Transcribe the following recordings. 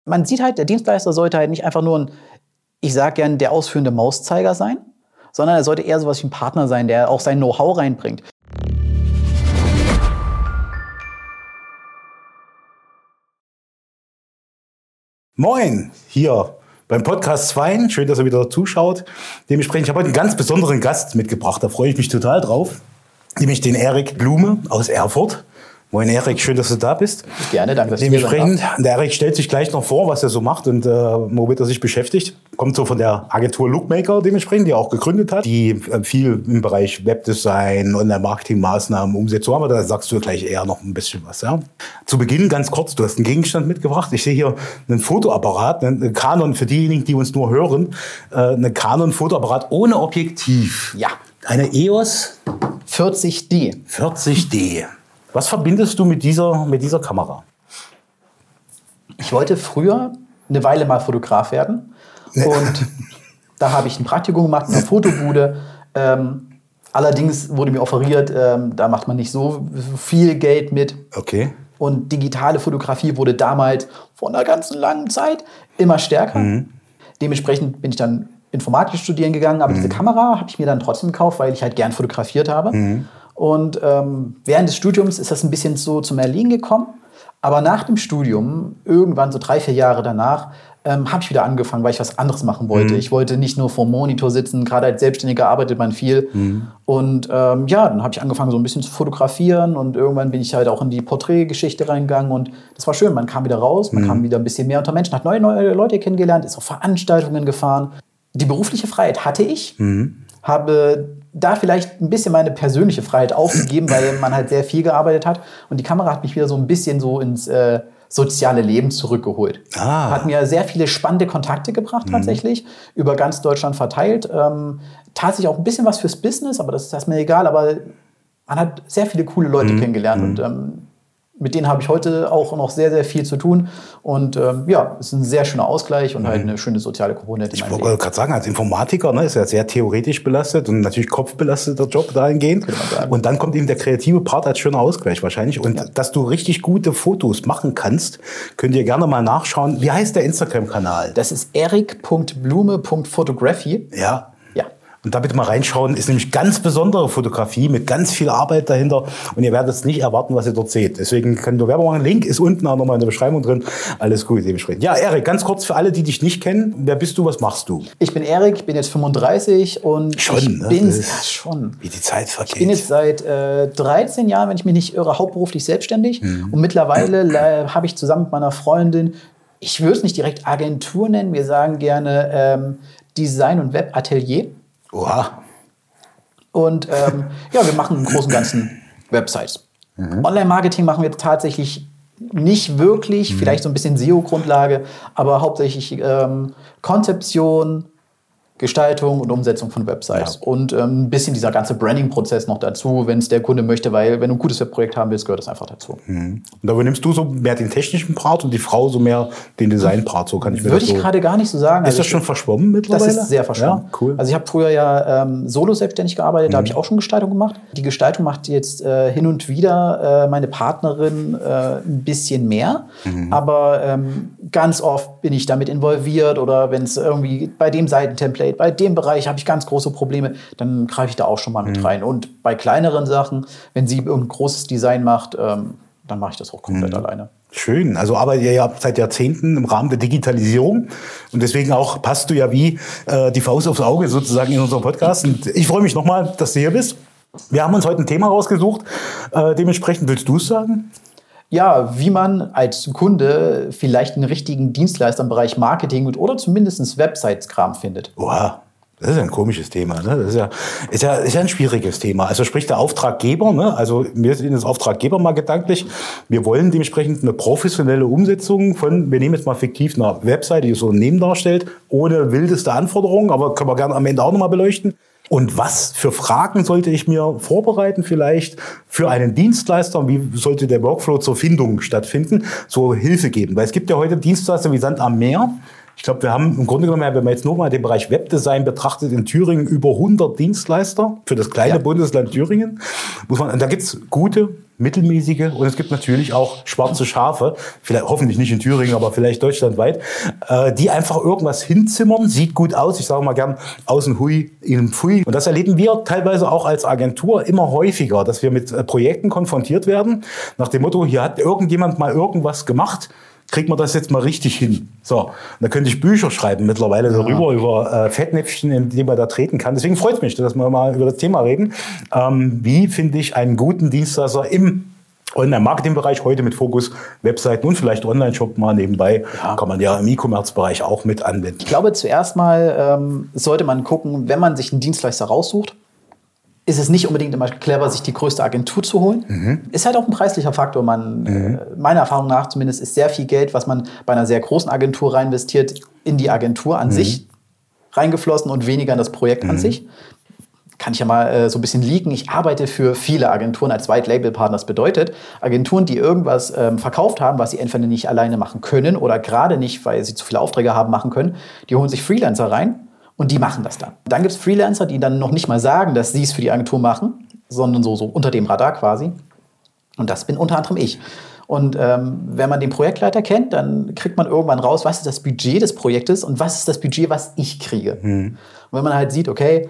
Man sieht halt, der Dienstleister sollte halt nicht einfach nur ich sag gern, der ausführende Mauszeiger sein, sondern er sollte eher sowas wie ein Partner sein, der auch sein Know-how reinbringt. Moin, hier beim Podcast 2. Schön, dass ihr wieder zuschaut. Dementsprechend, ich habe heute einen ganz besonderen Gast mitgebracht. Da freue ich mich total drauf. Nämlich den Erik Blume aus Erfurt. Moin Erik, schön, dass du da bist. Gerne, danke, dass du Dementsprechend, der Erik stellt sich gleich noch vor, was er so macht und womit er sich beschäftigt. Kommt so von der Agentur Lookmaker dementsprechend, die er auch gegründet hat, die viel im Bereich Webdesign, Online-Marketing-Maßnahmen umsetzt. So, aber da sagst du gleich eher noch ein bisschen was. Ja? Zu Beginn ganz kurz, du hast einen Gegenstand mitgebracht. Ich sehe hier einen Fotoapparat, einen Canon, für diejenigen, die uns nur hören, einen Canon-Fotoapparat ohne Objektiv. Ja. Eine EOS 40D. 40D. Was verbindest du mit dieser Kamera? Ich wollte früher eine Weile mal Fotograf werden. Und da habe ich ein Praktikum gemacht in einer Fotobude. Allerdings wurde mir offeriert, da macht man nicht so viel Geld mit. Okay. Und digitale Fotografie wurde damals vor einer ganzen langen Zeit immer stärker. Mhm. Dementsprechend bin ich dann Informatik studieren gegangen. Aber diese Kamera habe ich mir dann trotzdem gekauft, weil ich halt gern fotografiert habe. Mhm. Und während des Studiums ist das ein bisschen so zum Erliegen gekommen. Aber nach dem Studium, irgendwann so 3-4 Jahre danach, habe ich wieder angefangen, weil ich was anderes machen wollte. Ich wollte nicht nur vor dem Monitor sitzen. Gerade als Selbstständiger arbeitet man viel. Und dann habe ich angefangen, so ein bisschen zu fotografieren. Und irgendwann bin ich halt auch in die Porträtgeschichte reingegangen. Und das war schön. Man kam wieder raus, man kam wieder ein bisschen mehr unter Menschen, hat neue Leute kennengelernt, ist auf Veranstaltungen gefahren. Die berufliche Freiheit hatte ich. Habe da vielleicht ein bisschen meine persönliche Freiheit aufgegeben, weil man halt sehr viel gearbeitet hat. Und die Kamera hat mich wieder so ein bisschen so ins soziale Leben zurückgeholt. Hat mir sehr viele spannende Kontakte gebracht tatsächlich, über ganz Deutschland verteilt. Tatsächlich auch ein bisschen was fürs Business, aber das ist mir egal. Aber man hat sehr viele coole Leute kennengelernt und mit denen habe ich heute auch noch sehr, sehr viel zu tun. Und es ist ein sehr schöner Ausgleich und halt eine schöne soziale Komponente. Ich wollte gerade sagen, als Informatiker ist ja sehr theoretisch belastet und natürlich kopfbelasteter Job dahingehend. Und dann kommt eben der kreative Part als schöner Ausgleich wahrscheinlich. Und dass du richtig gute Fotos machen kannst, könnt ihr gerne mal nachschauen. Wie heißt der Instagram-Kanal? Das ist erik.blume.photography. Ja. Und da bitte mal reinschauen, ist nämlich ganz besondere Fotografie mit ganz viel Arbeit dahinter und ihr werdet es nicht erwarten, was ihr dort seht. Deswegen könnt ihr Werbung machen. Link ist unten auch nochmal in der Beschreibung drin. Alles gut, dementsprechend. Ja, Erik, ganz kurz für alle, die dich nicht kennen. Wer bist du, was machst du? Ich bin Erik, ich bin jetzt 35 und schon. Wie die Zeit vergeht. Ich bin jetzt seit 13 Jahren, wenn ich mich nicht irre, hauptberuflich selbstständig. Und mittlerweile habe ich zusammen mit meiner Freundin, ich würde es nicht direkt Agentur nennen, wir sagen gerne Design- und Webatelier. Oha. Und wir machen im Großen und Ganzen Websites. Online-Marketing machen wir tatsächlich nicht wirklich, vielleicht so ein bisschen SEO-Grundlage, aber hauptsächlich Konzeption, Gestaltung und Umsetzung von Websites. Ja. Und ein bisschen dieser ganze Branding-Prozess noch dazu, wenn es der Kunde möchte, weil wenn du ein gutes Webprojekt haben willst, gehört das einfach dazu. Und da übernimmst du so mehr den technischen Part und die Frau so mehr den Design-Part. So kann ich mir Würde ich gerade gar nicht so sagen. Ist das schon verschwommen mittlerweile? Das ist sehr verschwommen. Ja, cool. Also ich habe früher ja solo selbstständig gearbeitet, da habe ich auch schon Gestaltung gemacht. Die Gestaltung macht jetzt hin und wieder meine Partnerin ein bisschen mehr, aber ganz oft bin ich damit involviert oder wenn es irgendwie bei dem Seitentemplate, bei dem Bereich habe ich ganz große Probleme, dann greife ich da auch schon mal mit rein. Und bei kleineren Sachen, wenn sie ein großes Design macht, dann mache ich das auch komplett alleine. Schön. Also arbeitet ihr ja seit Jahrzehnten im Rahmen der Digitalisierung und deswegen auch passt du ja wie die Faust aufs Auge sozusagen in unserem Podcast. Und ich freue mich nochmal, dass du hier bist. Wir haben uns heute ein Thema rausgesucht. Dementsprechend willst du es sagen? Ja, wie man als Kunde vielleicht einen richtigen Dienstleister im Bereich Marketing oder zumindest Websites-Kram findet. Oha, das ist ja ein komisches Thema. Ne? Das ist ja ein schwieriges Thema. Also sprich der Auftraggeber, ne? Also wir sind als Auftraggeber mal gedanklich. Wir wollen dementsprechend eine professionelle Umsetzung von, wir nehmen jetzt mal fiktiv eine Webseite, die so ein Unternehmen darstellt, ohne wildeste Anforderungen, aber können wir gerne am Ende auch nochmal beleuchten. Und was für Fragen sollte ich mir vorbereiten vielleicht für einen Dienstleister? Wie sollte der Workflow zur Findung stattfinden? So Hilfe geben. Weil es gibt ja heute Dienstleister wie Sand am Meer, Ich glaube, wir haben im Grunde genommen, wenn man jetzt nur mal den Bereich Webdesign betrachtet, in Thüringen über 100 Dienstleister für das kleine Bundesland Thüringen. Da gibt es gute, mittelmäßige und es gibt natürlich auch schwarze Schafe, vielleicht hoffentlich nicht in Thüringen, aber vielleicht deutschlandweit, die einfach irgendwas hinzimmern, sieht gut aus, ich sage mal gern, außen hui, innen pfui. Und das erleben wir teilweise auch als Agentur immer häufiger, dass wir mit Projekten konfrontiert werden, nach dem Motto, hier hat irgendjemand mal irgendwas gemacht, kriegt man das jetzt mal richtig hin. So, und da könnte ich Bücher schreiben mittlerweile darüber, über Fettnäpfchen, in die man da treten kann. Deswegen freut es mich, dass wir mal über das Thema reden. Wie finde ich einen guten Dienstleister im Online-Marketing-Bereich, heute mit Fokus Webseiten und vielleicht Online-Shop mal nebenbei, kann man ja im E-Commerce-Bereich auch mit anwenden. Ich glaube, zuerst mal sollte man gucken, wenn man sich einen Dienstleister raussucht, ist es nicht unbedingt immer clever, sich die größte Agentur zu holen. Ist halt auch ein preislicher Faktor. Meiner Erfahrung nach zumindest ist sehr viel Geld, was man bei einer sehr großen Agentur rein investiert, in die Agentur an sich reingeflossen und weniger in das Projekt an sich. Kann ich ja mal so ein bisschen leaken. Ich arbeite für viele Agenturen als White-Label-Partner. Das bedeutet, Agenturen, die irgendwas verkauft haben, was sie entweder nicht alleine machen können oder gerade nicht, weil sie zu viele Aufträge haben, machen können, die holen sich Freelancer rein. Und die machen das dann. Dann gibt es Freelancer, die dann noch nicht mal sagen, dass sie es für die Agentur machen, sondern so unter dem Radar quasi. Und das bin unter anderem ich. Und wenn man den Projektleiter kennt, dann kriegt man irgendwann raus, was ist das Budget des Projektes und was ist das Budget, was ich kriege. Und wenn man halt sieht, okay,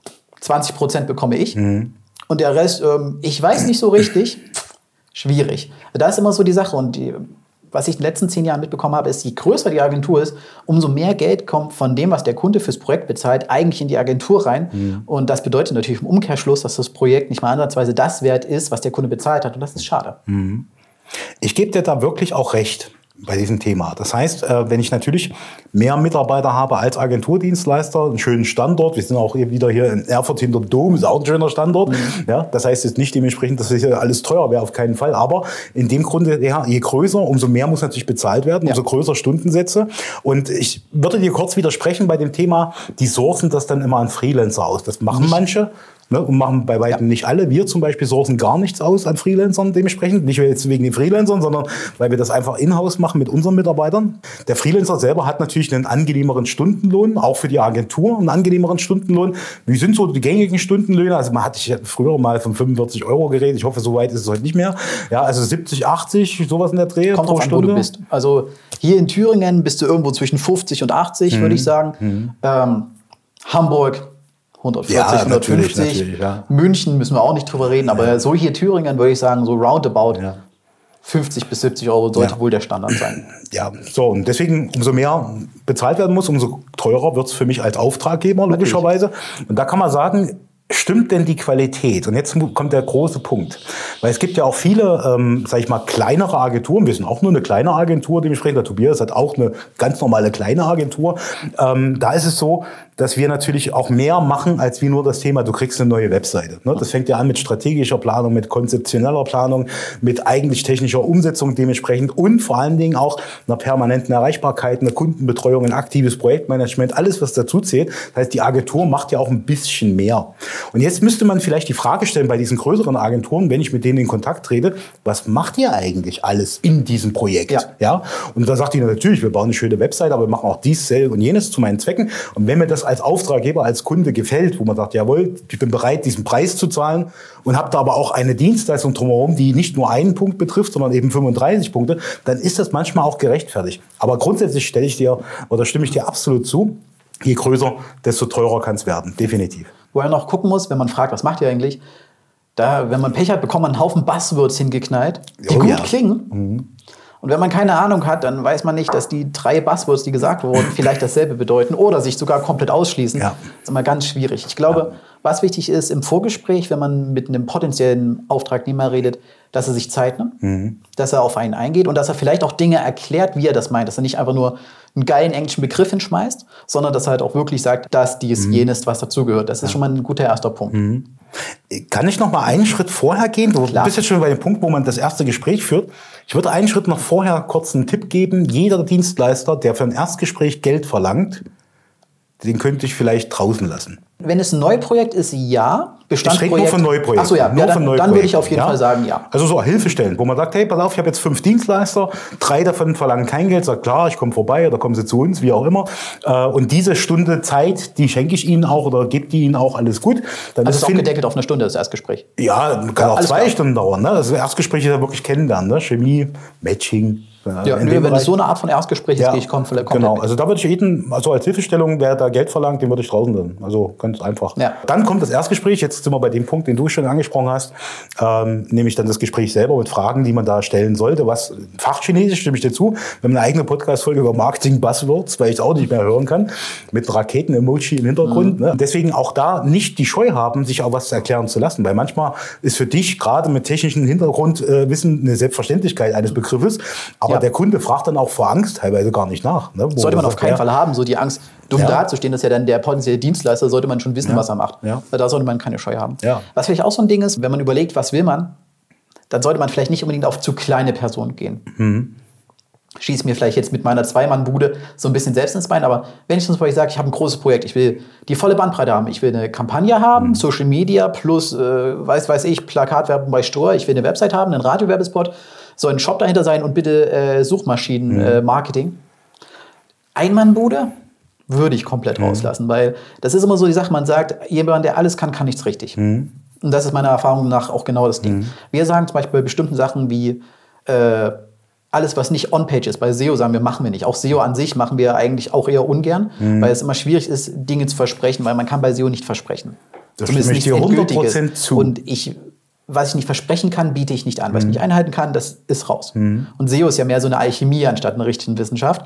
20% bekomme ich und der Rest, ich weiß nicht so richtig, schwierig. Da ist immer so die Sache. Und was ich in den letzten 10 Jahren mitbekommen habe, ist, je größer die Agentur ist, umso mehr Geld kommt von dem, was der Kunde fürs Projekt bezahlt, eigentlich in die Agentur rein. Und das bedeutet natürlich im Umkehrschluss, dass das Projekt nicht mal ansatzweise das wert ist, was der Kunde bezahlt hat. Und das ist schade. Ich gebe dir da wirklich auch recht bei diesem Thema. Das heißt, wenn ich natürlich mehr Mitarbeiter habe als Agenturdienstleister, einen schönen Standort, wir sind auch wieder hier in Erfurt hinter dem Dom, ist auch ein schöner Standort. Ja, das heißt jetzt nicht dementsprechend, dass hier alles teuer wäre, auf keinen Fall. Aber in dem Grunde, ja, je größer, umso mehr muss natürlich bezahlt werden, umso größer Stundensätze. Und ich würde dir kurz widersprechen bei dem Thema, die sourcen das dann immer an Freelancer aus. Das machen manche. Ne, und machen bei weitem nicht alle. Wir zum Beispiel sourcen gar nichts aus an Freelancern dementsprechend. Nicht jetzt wegen den Freelancern, sondern weil wir das einfach in-house machen mit unseren Mitarbeitern. Der Freelancer selber hat natürlich einen angenehmeren Stundenlohn, auch für die Agentur einen angenehmeren Stundenlohn. Wie sind so die gängigen Stundenlöhne? Also man hatte früher mal von 45 € geredet. Ich hoffe, so weit ist es heute nicht mehr. Ja, also 70, 80, sowas in der Dreh. Kommt drauf an, wo du bist. Also hier in Thüringen bist du irgendwo zwischen 50 und 80, würde ich sagen. Hamburg 140, ja, 150. Natürlich, ja. München müssen wir auch nicht drüber reden, aber so hier Thüringen würde ich sagen, so roundabout 50 bis 70 € sollte wohl der Standard sein. Ja, so und deswegen, umso mehr bezahlt werden muss, umso teurer wird es für mich als Auftraggeber, logischerweise. Und da kann man sagen, stimmt denn die Qualität? Und jetzt kommt der große Punkt. Weil es gibt ja auch viele, sag ich mal, kleinere Agenturen. Wir sind auch nur eine kleine Agentur, dementsprechend. Der Tobias hat auch eine ganz normale kleine Agentur. Da ist es so, dass wir natürlich auch mehr machen, als wie nur das Thema, du kriegst eine neue Webseite. Das fängt ja an mit strategischer Planung, mit konzeptioneller Planung, mit eigentlich technischer Umsetzung dementsprechend und vor allen Dingen auch einer permanenten Erreichbarkeit, einer Kundenbetreuung, ein aktives Projektmanagement, alles, was dazu zählt. Das heißt, die Agentur macht ja auch ein bisschen mehr. Und jetzt müsste man vielleicht die Frage stellen bei diesen größeren Agenturen, wenn ich mit denen in Kontakt trete, was macht ihr eigentlich alles in diesem Projekt? Ja? Und da sagt die natürlich, wir bauen eine schöne Webseite, aber wir machen auch dies, selb und jenes zu meinen Zwecken. Und wenn mir das als Auftraggeber, als Kunde gefällt, wo man sagt, jawohl, ich bin bereit, diesen Preis zu zahlen und habe da aber auch eine Dienstleistung drumherum, die nicht nur einen Punkt betrifft, sondern eben 35 Punkte, dann ist das manchmal auch gerechtfertigt. Aber grundsätzlich stimme ich dir absolut zu, je größer, desto teurer kann es werden, definitiv. Wo er noch gucken muss, wenn man fragt, was macht ihr eigentlich? Da, wenn man Pech hat, bekommt man einen Haufen Buzzwords hingeknallt, die gut klingen. Und wenn man keine Ahnung hat, dann weiß man nicht, dass die 3 Buzzwords, die gesagt wurden, vielleicht dasselbe bedeuten oder sich sogar komplett ausschließen. Das ist immer ganz schwierig. Ich glaube, was wichtig ist im Vorgespräch, wenn man mit einem potenziellen Auftragnehmer redet, dass er sich Zeit nimmt, dass er auf einen eingeht und dass er vielleicht auch Dinge erklärt, wie er das meint. Dass er nicht einfach nur einen geilen englischen Begriff hinschmeißt, sondern dass er halt auch wirklich sagt, dass dies, jenes, was dazugehört. Das ist schon mal ein guter erster Punkt. Kann ich noch mal einen Schritt vorher gehen? Du bist jetzt schon bei dem Punkt, wo man das erste Gespräch führt. Ich würde einen Schritt noch vorher kurz einen Tipp geben. Jeder Dienstleister, der für ein Erstgespräch Geld verlangt, den könnte ich vielleicht draußen lassen. Wenn es ein Neuprojekt ist, ja. Bestandsprojekt. Ich rede nur von Neuprojekten. Achso, ja, dann würde ich auf jeden Fall sagen, ja. Also so Hilfestellen, wo man sagt, hey, pass auf, ich habe jetzt 5 Dienstleister, 3 davon verlangen kein Geld, sagt klar, ich komme vorbei oder kommen Sie zu uns, wie auch immer. Und diese Stunde Zeit, die schenke ich Ihnen auch oder gebe die Ihnen auch, alles gut. Dann also ist auch gedeckelt auf eine Stunde, das Erstgespräch. Ja, kann auch 2 Stunden dauern. Ne? Das Erstgespräch ist ja wirklich kennenlernen, ne? Chemie, Matching. Ja, wenn es so eine Art von Erstgespräch ist, gehe ich komplett genau, also da würde ich jeden, also als Hilfestellung, wer da Geld verlangt, den würde ich draußen lassen. Also ganz einfach. Ja. Dann kommt das Erstgespräch, jetzt sind wir bei dem Punkt, den du schon angesprochen hast, nämlich dann das Gespräch selber mit Fragen, die man da stellen sollte. Was Fachchinesisch, stimme ich dir zu. Wir haben eine eigene Podcast-Folge über Marketing-Buzzwords, weil ich es auch nicht mehr hören kann, mit Raketen-Emoji im Hintergrund. Ne? Deswegen auch da nicht die Scheu haben, sich auch was erklären zu lassen, weil manchmal ist für dich gerade mit technischem Hintergrundwissen eine Selbstverständlichkeit eines Begriffes, aber der Kunde fragt dann auch vor Angst teilweise gar nicht nach. Ne? Sollte man auf keinen Fall haben, so die Angst, dumm dazustehen, das ist ja dann der potenzielle Dienstleister, sollte man schon wissen, was er macht. Ja. Da sollte man keine Scheu haben. Ja. Was vielleicht auch so ein Ding ist, wenn man überlegt, was will man, dann sollte man vielleicht nicht unbedingt auf zu kleine Personen gehen. Schieße mir vielleicht jetzt mit meiner 2-Mann-Bude so ein bisschen selbst ins Bein, aber wenn ich zum Beispiel sage, ich habe ein großes Projekt, ich will die volle Bandbreite haben, ich will eine Kampagne haben, Social Media plus, weiß ich, Plakatwerbung bei Stor, ich will eine Website haben, einen Radiowerbespot, soll ein Shop dahinter sein und bitte Suchmaschinen-Marketing. Einmannbude würde ich komplett rauslassen, weil das ist immer so die Sache, man sagt, jemand, der alles kann, kann nichts richtig. Und das ist meiner Erfahrung nach auch genau das Ding. Wir sagen zum Beispiel bei bestimmten Sachen wie alles, was nicht On-Page ist, bei SEO sagen wir, machen wir nicht. Auch SEO an sich machen wir eigentlich auch eher ungern, weil es immer schwierig ist, Dinge zu versprechen, weil man kann bei SEO nicht versprechen. Das stimme ich dir 100% zu. Und was ich nicht versprechen kann, biete ich nicht an. Was ich nicht einhalten kann, das ist raus. Und SEO ist ja mehr so eine Alchemie anstatt eine richtige Wissenschaft.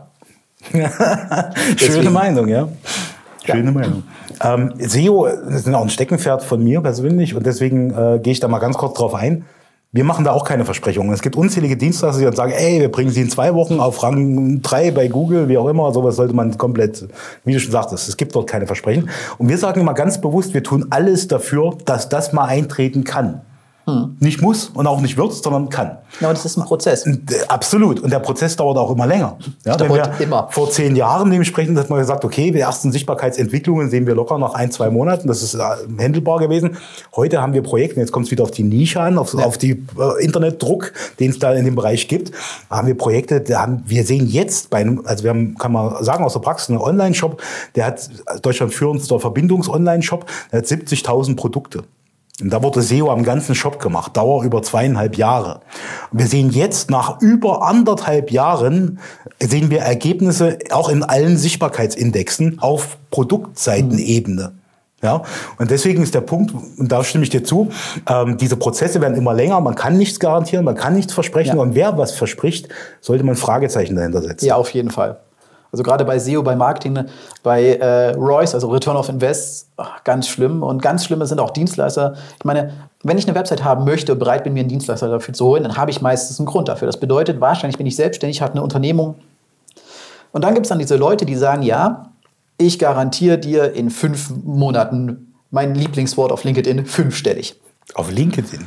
Schöne Meinung, ja. Schöne Meinung. SEO ist auch ein Steckenpferd von mir persönlich und deswegen gehe ich da mal ganz kurz drauf ein. Wir machen da auch keine Versprechungen. Es gibt unzählige Dienstleister, die dann sagen, ey, wir bringen sie in 2 Wochen auf Rang 3 bei Google, wie auch immer. Sowas sollte man komplett, wie du schon sagtest, es gibt dort keine Versprechen. Und wir sagen immer ganz bewusst, wir tun alles dafür, dass das mal eintreten kann. Nicht muss und auch nicht wird, sondern kann. Ja, und das ist ein Prozess. Absolut. Und der Prozess dauert auch immer länger. Ja, immer. Vor 10 Jahren dementsprechend hat man gesagt, okay, die ersten Sichtbarkeitsentwicklungen sehen wir locker nach 1-2 Monaten. Das ist handelbar gewesen. Heute haben wir Projekte, jetzt kommt es wieder auf die Nische an, auf die Internetdruck, den es da in dem Bereich gibt. Da haben wir Projekte, wir sehen jetzt bei einem, also wir haben, kann man sagen, aus der Praxis einen Online-Shop, der hat Deutschland führendster Verbindungs-Online-Shop, der hat 70.000 Produkte. Und da wurde SEO am ganzen Shop gemacht, Dauer über 2,5 Jahre. Und wir sehen jetzt, nach über 1,5 Jahren, sehen wir Ergebnisse auch in allen Sichtbarkeitsindexen auf Produktseitenebene. Ja, und deswegen ist der Punkt, und da stimme ich dir zu, diese Prozesse werden immer länger, man kann nichts garantieren, man kann nichts versprechen, und wer was verspricht, sollte man Fragezeichen dahinter setzen. Ja, auf jeden Fall. Also gerade bei SEO, bei Marketing, bei ROIs, also Return of Invest, ganz schlimm. Und ganz schlimme sind auch Dienstleister. Ich meine, wenn ich eine Website haben möchte und bereit bin, mir einen Dienstleister dafür zu holen, dann habe ich meistens einen Grund dafür. Das bedeutet, wahrscheinlich bin ich selbstständig, habe eine Unternehmung. Und dann gibt es dann diese Leute, die sagen, ja, ich garantiere dir in 5 Monaten mein Lieblingswort auf LinkedIn 5-stellig. Auf LinkedIn?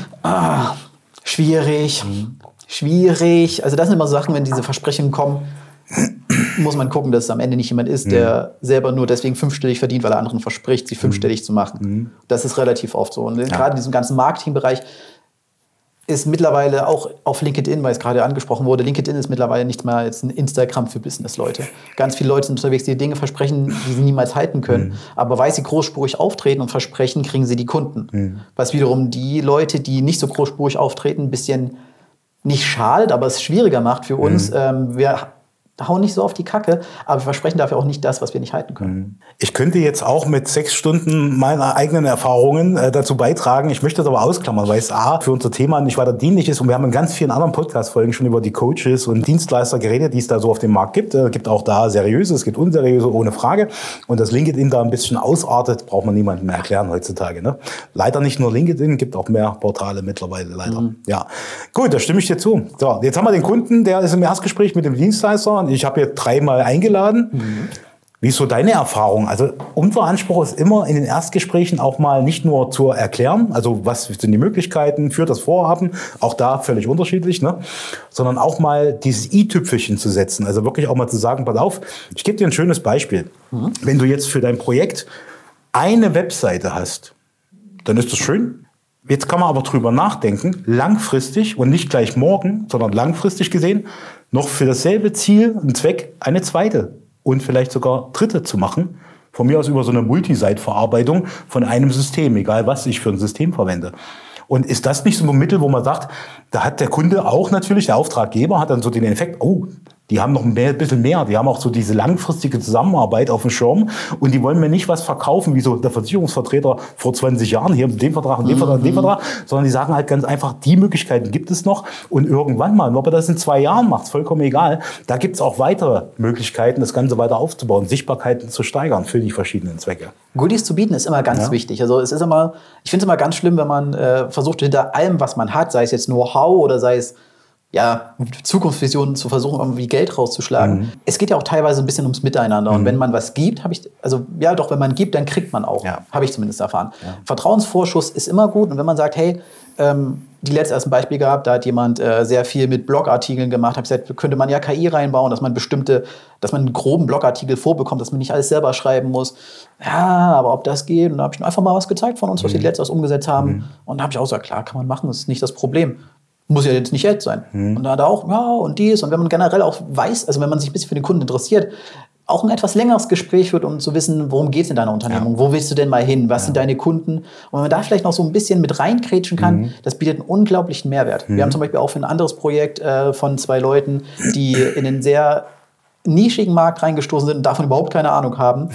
Schwierig. Schwierig. Also das sind immer so Sachen, wenn diese Versprechungen kommen, muss man gucken, dass es am Ende nicht jemand ist, der selber nur deswegen 5-stellig verdient, weil er anderen verspricht, sie 5-stellig zu machen. Das ist relativ oft so. Und gerade in diesem ganzen Marketingbereich ist mittlerweile auch auf LinkedIn, weil es gerade angesprochen wurde, LinkedIn ist mittlerweile nicht mal jetzt ein Instagram für Business-Leute. Ganz viele Leute sind unterwegs, die Dinge versprechen, die sie niemals halten können. Aber weil sie großspurig auftreten und versprechen, kriegen sie die Kunden. Was wiederum die Leute, die nicht so großspurig auftreten, ein bisschen nicht schadet, aber es schwieriger macht für uns. Wir hauen nicht so auf die Kacke, aber wir versprechen dafür auch nicht das, was wir nicht halten können. Ich könnte jetzt auch mit 6 Stunden meiner eigenen Erfahrungen dazu beitragen. Ich möchte das aber ausklammern, weil es für unser Thema nicht weiter dienlich ist. Und wir haben in ganz vielen anderen Podcast-Folgen schon über die Coaches und Dienstleister geredet, die es da so auf dem Markt gibt. Es gibt auch da seriöse, es gibt unseriöse, ohne Frage. Und dass LinkedIn da ein bisschen ausartet, braucht man niemandem mehr erklären heutzutage. Ne? Leider nicht nur LinkedIn, gibt auch mehr Portale mittlerweile, leider. Ja, gut, da stimme ich dir zu. So, jetzt haben wir den Kunden, der ist im Erstgespräch mit dem Dienstleister. Ich habe jetzt 3-mal eingeladen. Wie ist so deine Erfahrung? Also unser Anspruch ist immer in den Erstgesprächen auch mal nicht nur zu erklären, also was sind die Möglichkeiten für das Vorhaben, auch da völlig unterschiedlich, ne? Sondern auch mal dieses i-Tüpfelchen zu setzen. Also wirklich auch mal zu sagen, pass auf, ich gebe dir ein schönes Beispiel. Wenn du jetzt für dein Projekt eine Webseite hast, dann ist das schön. Jetzt kann man aber drüber nachdenken, langfristig und nicht gleich morgen, sondern langfristig gesehen, noch für dasselbe Ziel und Zweck eine zweite und vielleicht sogar dritte zu machen. Von mir aus über so eine Multisite-Verarbeitung von einem System, egal was ich für ein System verwende. Und ist das nicht so ein Mittel, wo man sagt, da hat der Kunde auch natürlich, der Auftraggeber hat dann so den Effekt, oh, die haben noch ein bisschen mehr, die haben auch so diese langfristige Zusammenarbeit auf dem Schirm und die wollen mir nicht was verkaufen, wie so der Versicherungsvertreter vor 20 Jahren, hier den Vertrag und den Vertrag und den Vertrag, sondern die sagen halt ganz einfach, die Möglichkeiten gibt es noch und irgendwann mal, ob er das in 2 Jahren macht, ist vollkommen egal, da gibt es auch weitere Möglichkeiten, das Ganze weiter aufzubauen, Sichtbarkeiten zu steigern für die verschiedenen Zwecke. Goodies zu bieten ist immer ganz wichtig. Also es ist immer, ich finde es immer ganz schlimm, wenn man versucht, hinter allem, was man hat, sei es jetzt Know-how oder sei es Zukunftsvisionen zu versuchen, irgendwie Geld rauszuschlagen. Es geht ja auch teilweise ein bisschen ums Miteinander. Und wenn man was gibt, wenn man gibt, dann kriegt man auch. Habe ich zumindest erfahren. Ja. Vertrauensvorschuss ist immer gut. Und wenn man sagt, hey, die letzte erst ein Beispiel gehabt, da hat jemand sehr viel mit Blogartikeln gemacht, habe gesagt, könnte man ja KI reinbauen, dass man einen groben Blogartikel vorbekommt, dass man nicht alles selber schreiben muss. Ja, aber ob das geht? Und da habe ich einfach mal was gezeigt von uns, was wir letztes umgesetzt haben. Und da habe ich auch gesagt, klar, kann man machen, das ist nicht das Problem. Muss ja jetzt nicht Geld sein. Und da hat er auch, und dies. Und wenn man generell auch weiß, also wenn man sich ein bisschen für den Kunden interessiert, auch ein etwas längeres Gespräch führt, um zu wissen, worum geht es in deiner Unternehmung, wo willst du denn mal hin, was sind deine Kunden? Und wenn man da vielleicht noch so ein bisschen mit reinkrätschen kann, das bietet einen unglaublichen Mehrwert. Wir haben zum Beispiel auch für ein anderes Projekt von 2 Leuten, die in einen sehr nischigen Markt reingestoßen sind und davon überhaupt keine Ahnung haben.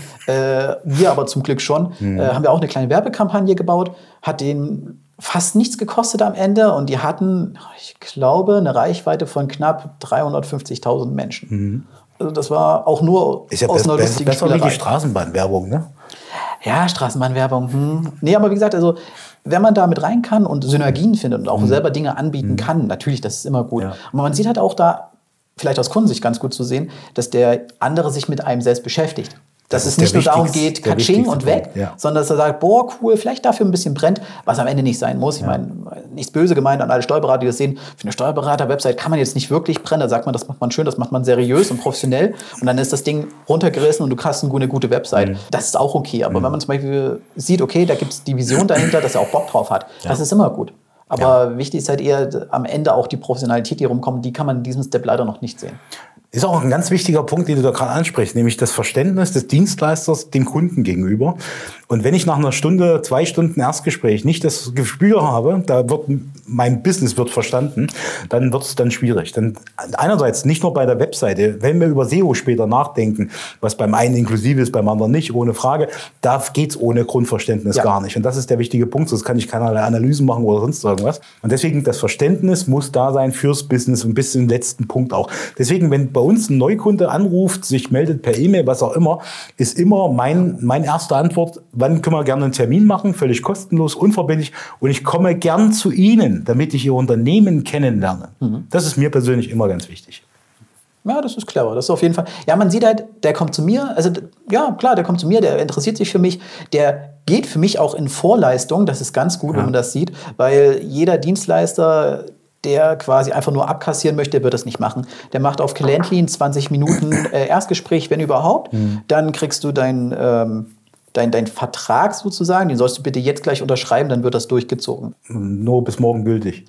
Wir aber zum Glück schon. Haben wir auch eine kleine Werbekampagne gebaut, hat den fast nichts gekostet am Ende und die hatten, ich glaube, eine Reichweite von knapp 350.000 Menschen. Also das war auch nur aus einer lustigen Spielerei. Das war wie die Straßenbahnwerbung, ne? Ja, Straßenbahnwerbung. Nee, aber wie gesagt, also wenn man da mit rein kann und Synergien findet und auch selber Dinge anbieten kann, natürlich, das ist immer gut. Ja. Aber man sieht halt auch da, vielleicht aus Kundensicht ganz gut zu sehen, dass der andere sich mit einem selbst beschäftigt. Dass es nicht nur darum geht, Katsching und weg, sondern dass er sagt, boah, cool, vielleicht dafür ein bisschen brennt, was am Ende nicht sein muss. Ich meine, nichts böse gemeint an alle Steuerberater, die das sehen. Für eine Steuerberater-Website kann man jetzt nicht wirklich brennen. Da sagt man, das macht man schön, das macht man seriös und professionell. Und dann ist das Ding runtergerissen und du hast eine gute Website. Das ist auch okay. Aber wenn man zum Beispiel sieht, okay, da gibt es die Vision dahinter, dass er auch Bock drauf hat, das ist immer gut. Aber wichtig ist halt eher am Ende auch die Professionalität, die rumkommt. Die kann man in diesem Step leider noch nicht sehen. Ist auch ein ganz wichtiger Punkt, den du da gerade ansprichst, nämlich das Verständnis des Dienstleisters dem Kunden gegenüber. Und wenn ich nach einer Stunde, 2 Stunden Erstgespräch nicht das Gespür habe, mein Business wird verstanden, dann wird es dann schwierig. Denn einerseits nicht nur bei der Webseite, wenn wir über SEO später nachdenken, was beim einen inklusive ist, beim anderen nicht, ohne Frage, da geht's ohne Grundverständnis gar nicht. Und das ist der wichtige Punkt, sonst kann ich keinerlei Analysen machen oder sonst irgendwas. Und deswegen, das Verständnis muss da sein fürs Business und bis zum letzten Punkt auch. Deswegen, wenn bei uns ein Neukunde anruft, sich meldet per E-Mail, was auch immer, ist immer meine erste Antwort, wann können wir gerne einen Termin machen, völlig kostenlos, unverbindlich und ich komme gern zu Ihnen, damit ich Ihr Unternehmen kennenlerne. Das ist mir persönlich immer ganz wichtig. Ja, das ist clever. Das ist auf jeden Fall. Ja, man sieht halt, der kommt zu mir. Also, ja, klar, der kommt zu mir, der interessiert sich für mich. Der geht für mich auch in Vorleistung. Das ist ganz gut, wenn man das sieht, weil jeder Dienstleister, der quasi einfach nur abkassieren möchte, wird das nicht machen. Der macht auf Calendly 20 Minuten Erstgespräch, wenn überhaupt. Dann kriegst du dein Vertrag sozusagen, den sollst du bitte jetzt gleich unterschreiben, dann wird das durchgezogen. Nur bis morgen gültig.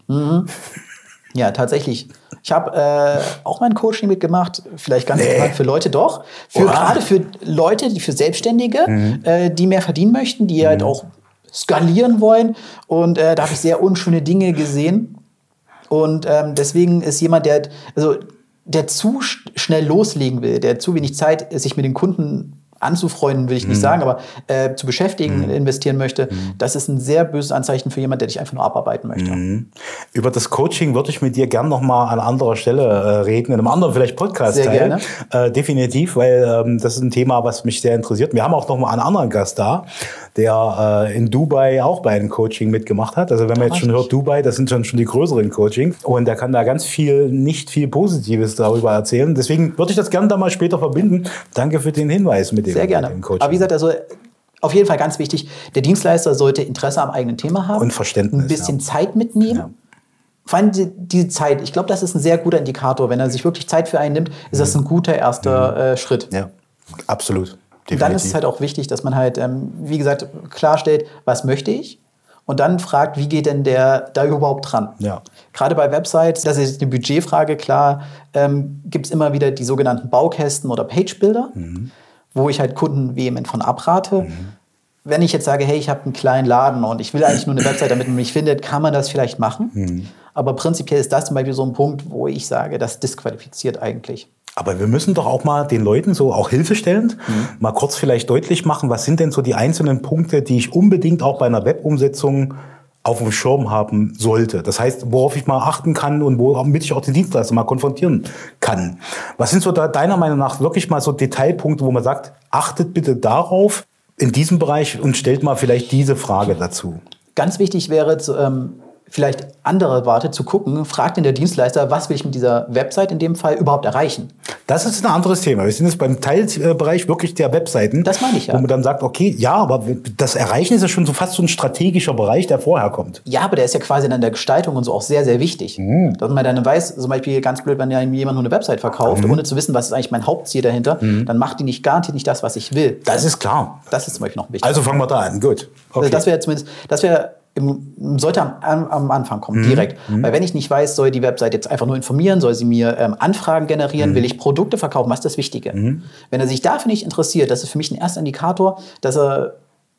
Ja, tatsächlich. Ich habe auch mein Coaching mitgemacht, vielleicht ganz interessant für Leute doch. Gerade für Leute, für Selbstständige, die mehr verdienen möchten, die halt auch skalieren wollen. Und da habe ich sehr unschöne Dinge gesehen. Und deswegen ist jemand, der zu schnell loslegen will, der zu wenig Zeit sich mit den Kunden anzufreunden, will ich nicht sagen, aber zu beschäftigen, investieren möchte, das ist ein sehr böses Anzeichen für jemanden, der dich einfach nur abarbeiten möchte. Über das Coaching würde ich mit dir gern noch mal an anderer Stelle reden, in einem anderen vielleicht Podcast-Teil. Sehr gerne. Definitiv, weil das ist ein Thema, was mich sehr interessiert. Wir haben auch noch mal einen anderen Gast da, der in Dubai auch bei einem Coaching mitgemacht hat. Also wenn man jetzt schon hört Dubai, das sind schon die größeren Coachings und der kann da nicht viel Positives darüber erzählen. Deswegen würde ich das gerne da mal später verbinden. Danke für den Hinweis mit dem Sehr gerne. Aber wie gesagt, also auf jeden Fall ganz wichtig, der Dienstleister sollte Interesse am eigenen Thema haben. Und Verständnis. Ein bisschen Zeit mitnehmen. Ja. Vor allem diese Zeit, ich glaube, das ist ein sehr guter Indikator. Wenn er sich wirklich Zeit für einen nimmt, ist das ein guter erster Schritt. Ja, absolut. Und dann ist es halt auch wichtig, dass man halt, wie gesagt, klarstellt, was möchte ich und dann fragt, wie geht denn der da überhaupt dran? Ja. Gerade bei Websites, das ist eine Budgetfrage, klar, gibt es immer wieder die sogenannten Baukästen oder Page-Builder, wo ich halt Kunden vehement von abrate. Wenn ich jetzt sage, hey, ich habe einen kleinen Laden und ich will eigentlich nur eine Website, damit man mich findet, kann man das vielleicht machen. Aber prinzipiell ist das zum Beispiel so ein Punkt, wo ich sage, das disqualifiziert eigentlich. Aber wir müssen doch auch mal den Leuten so auch hilfestellend mal kurz vielleicht deutlich machen, was sind denn so die einzelnen Punkte, die ich unbedingt auch bei einer Webumsetzung auf dem Schirm haben sollte. Das heißt, worauf ich mal achten kann und womit ich auch den Dienstleister mal konfrontieren kann. Was sind so da deiner Meinung nach wirklich mal so Detailpunkte, wo man sagt, achtet bitte darauf in diesem Bereich und stellt mal vielleicht diese Frage dazu? Ganz wichtig wäre, vielleicht andere Warte zu gucken, fragt den der Dienstleister, was will ich mit dieser Website in dem Fall überhaupt erreichen? Das ist ein anderes Thema. Wir sind jetzt beim Teilbereich wirklich der Webseiten. Das meine ich, ja. Wo man dann sagt, okay, ja, aber das Erreichen ist ja schon so fast so ein strategischer Bereich, der vorher kommt. Ja, aber der ist ja quasi in der Gestaltung und so auch sehr, sehr wichtig. Dass man dann weiß, zum Beispiel ganz blöd, wenn ja jemand nur eine Website verkauft, ohne zu wissen, was ist eigentlich mein Hauptziel dahinter, dann macht die garantiert nicht das, was ich will. Das ist klar. Das ist zum Beispiel noch wichtig. Also fangen wir da an. Gut. Okay. Also das wäre sollte am Anfang kommen, direkt. Weil wenn ich nicht weiß, soll die Website jetzt einfach nur informieren, soll sie mir Anfragen generieren, will ich Produkte verkaufen, was ist das Wichtige? Wenn er sich dafür nicht interessiert, das ist für mich ein erster Indikator, dass er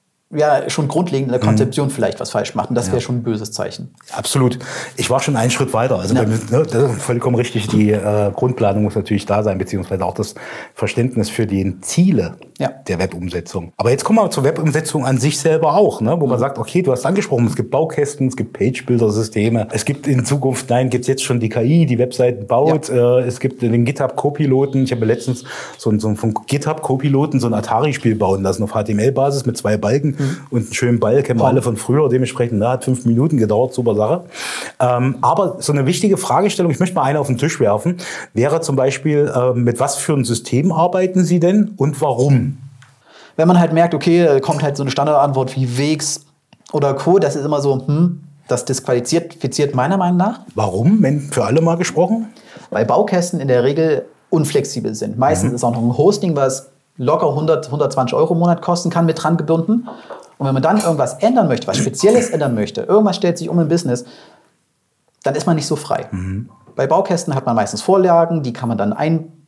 ja schon grundlegend in der Konzeption vielleicht was falsch macht. Und das wäre schon ein böses Zeichen. Absolut. Ich war schon einen Schritt weiter. Also das ist vollkommen richtig. Die Grundplanung muss natürlich da sein, beziehungsweise auch das Verständnis für die Ziele der Webumsetzung. Aber jetzt kommen wir zur Webumsetzung an sich selber auch, ne? Wo man sagt, okay, du hast angesprochen, es gibt Baukästen, es gibt Page-Builder-Systeme, es gibt in Zukunft, gibt es jetzt schon die KI, die Webseiten baut, es gibt den GitHub-Copiloten. Ich habe letztens so von GitHub-Copiloten so ein Atari-Spiel bauen lassen auf HTML-Basis mit 2 Balken. Und einen schönen Ball kennen wir alle von früher, dementsprechend, hat 5 Minuten gedauert, super Sache. Aber so eine wichtige Fragestellung, ich möchte mal eine auf den Tisch werfen, wäre zum Beispiel, mit was für einem System arbeiten Sie denn und warum? Wenn man halt merkt, okay, kommt halt so eine Standardantwort wie Wix oder Co., das ist immer so, das disqualifiziert meiner Meinung nach. Warum, wenn für alle mal gesprochen? Weil Baukästen in der Regel unflexibel sind. Meistens ist auch noch ein Hosting, was locker 120 € im Monat kosten kann, mit dran gebunden. Und wenn man dann irgendwas ändern möchte, was Spezielles ändern möchte, irgendwas stellt sich um im Business, dann ist man nicht so frei. Bei Baukästen hat man meistens Vorlagen, die kann man dann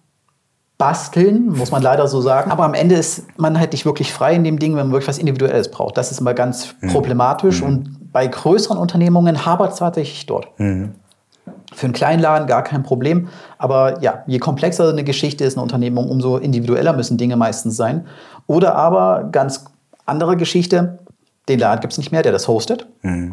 einbasteln, muss man leider so sagen. Aber am Ende ist man halt nicht wirklich frei in dem Ding, wenn man wirklich was Individuelles braucht. Das ist immer ganz problematisch. Und bei größeren Unternehmungen hapert es tatsächlich dort. Für einen kleinen Laden gar kein Problem. Aber ja, je komplexer eine Geschichte ist, eine Unternehmung, umso individueller müssen Dinge meistens sein. Oder aber, ganz andere Geschichte, den Laden gibt es nicht mehr, der das hostet.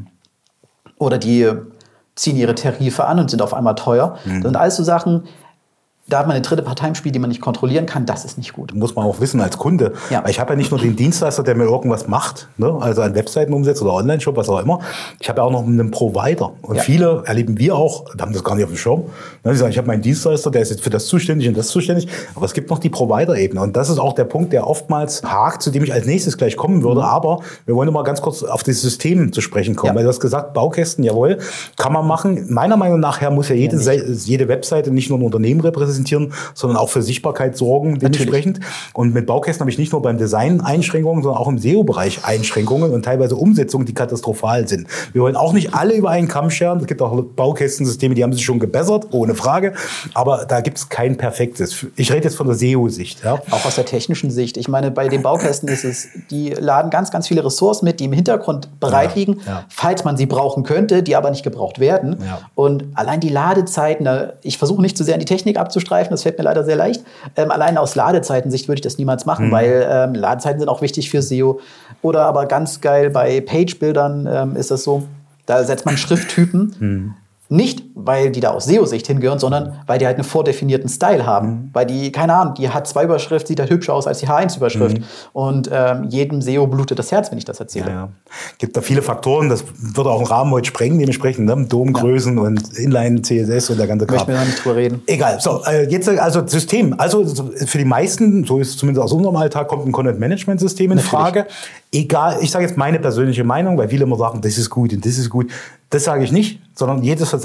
Oder die ziehen ihre Tarife an und sind auf einmal teuer. Das sind alles so Sachen, da hat man eine dritte Partei im Spiel, die man nicht kontrollieren kann. Das ist nicht gut. Muss man auch wissen als Kunde. Ja. Weil ich habe ja nicht nur den Dienstleister, der mir irgendwas macht, ne? Also an Webseiten umsetzt oder Online-Shop, was auch immer. Ich habe ja auch noch einen Provider. Und viele erleben wir auch, haben das gar nicht auf dem Schirm. Die sagen, ich habe meinen Dienstleister, der ist jetzt für das zuständig und das zuständig. Aber es gibt noch die Provider-Ebene. Und das ist auch der Punkt, der oftmals hakt, zu dem ich als nächstes gleich kommen würde. Aber wir wollen noch mal ganz kurz auf das System zu sprechen kommen. Weil du hast gesagt, Baukästen, jawohl, kann man machen. Meiner Meinung nach muss ja jede Webseite nicht nur ein Unternehmen repräsentieren, sondern auch für Sichtbarkeit sorgen dementsprechend. Und mit Baukästen habe ich nicht nur beim Design Einschränkungen, sondern auch im SEO-Bereich Einschränkungen und teilweise Umsetzungen, die katastrophal sind. Wir wollen auch nicht alle über einen Kamm scheren. Es gibt auch Baukästensysteme, die haben sich schon gebessert, ohne Frage. Aber da gibt es kein perfektes. Ich rede jetzt von der SEO-Sicht. Ja. Auch aus der technischen Sicht. Ich meine, bei den Baukästen ist es, die laden ganz, ganz viele Ressourcen mit, die im Hintergrund bereit liegen, falls man sie brauchen könnte, die aber nicht gebraucht werden. Und allein die Ladezeiten, ich versuche nicht zu sehr in die Technik abzustreifen, das fällt mir leider sehr leicht. Allein aus Ladezeitensicht würde ich das niemals machen, weil Ladezeiten sind auch wichtig für SEO. Oder aber ganz geil, bei Page-Bildern ist das so, da setzt man Schrifttypen. Nicht, weil die da aus SEO-Sicht hingehören, sondern weil die halt einen vordefinierten Style haben. Weil die, keine Ahnung, die H2-Überschrift sieht halt hübscher aus als die H1-Überschrift. Und jedem SEO blutet das Herz, wenn ich das erzähle. Gibt da viele Faktoren, das würde auch einen Rahmen heute sprengen, dementsprechend, ne? Domgrößen und Inline, CSS und der ganze Kram. Möchten wir noch nicht drüber reden. Egal. So, jetzt also System. Also für die meisten, so ist es zumindest aus unserem Alltag, kommt ein Content-Management-System in Frage. Egal, ich sage jetzt meine persönliche Meinung, weil viele immer sagen, das ist gut und das ist gut. Das sage ich nicht, sondern jedes hat seine Vor- und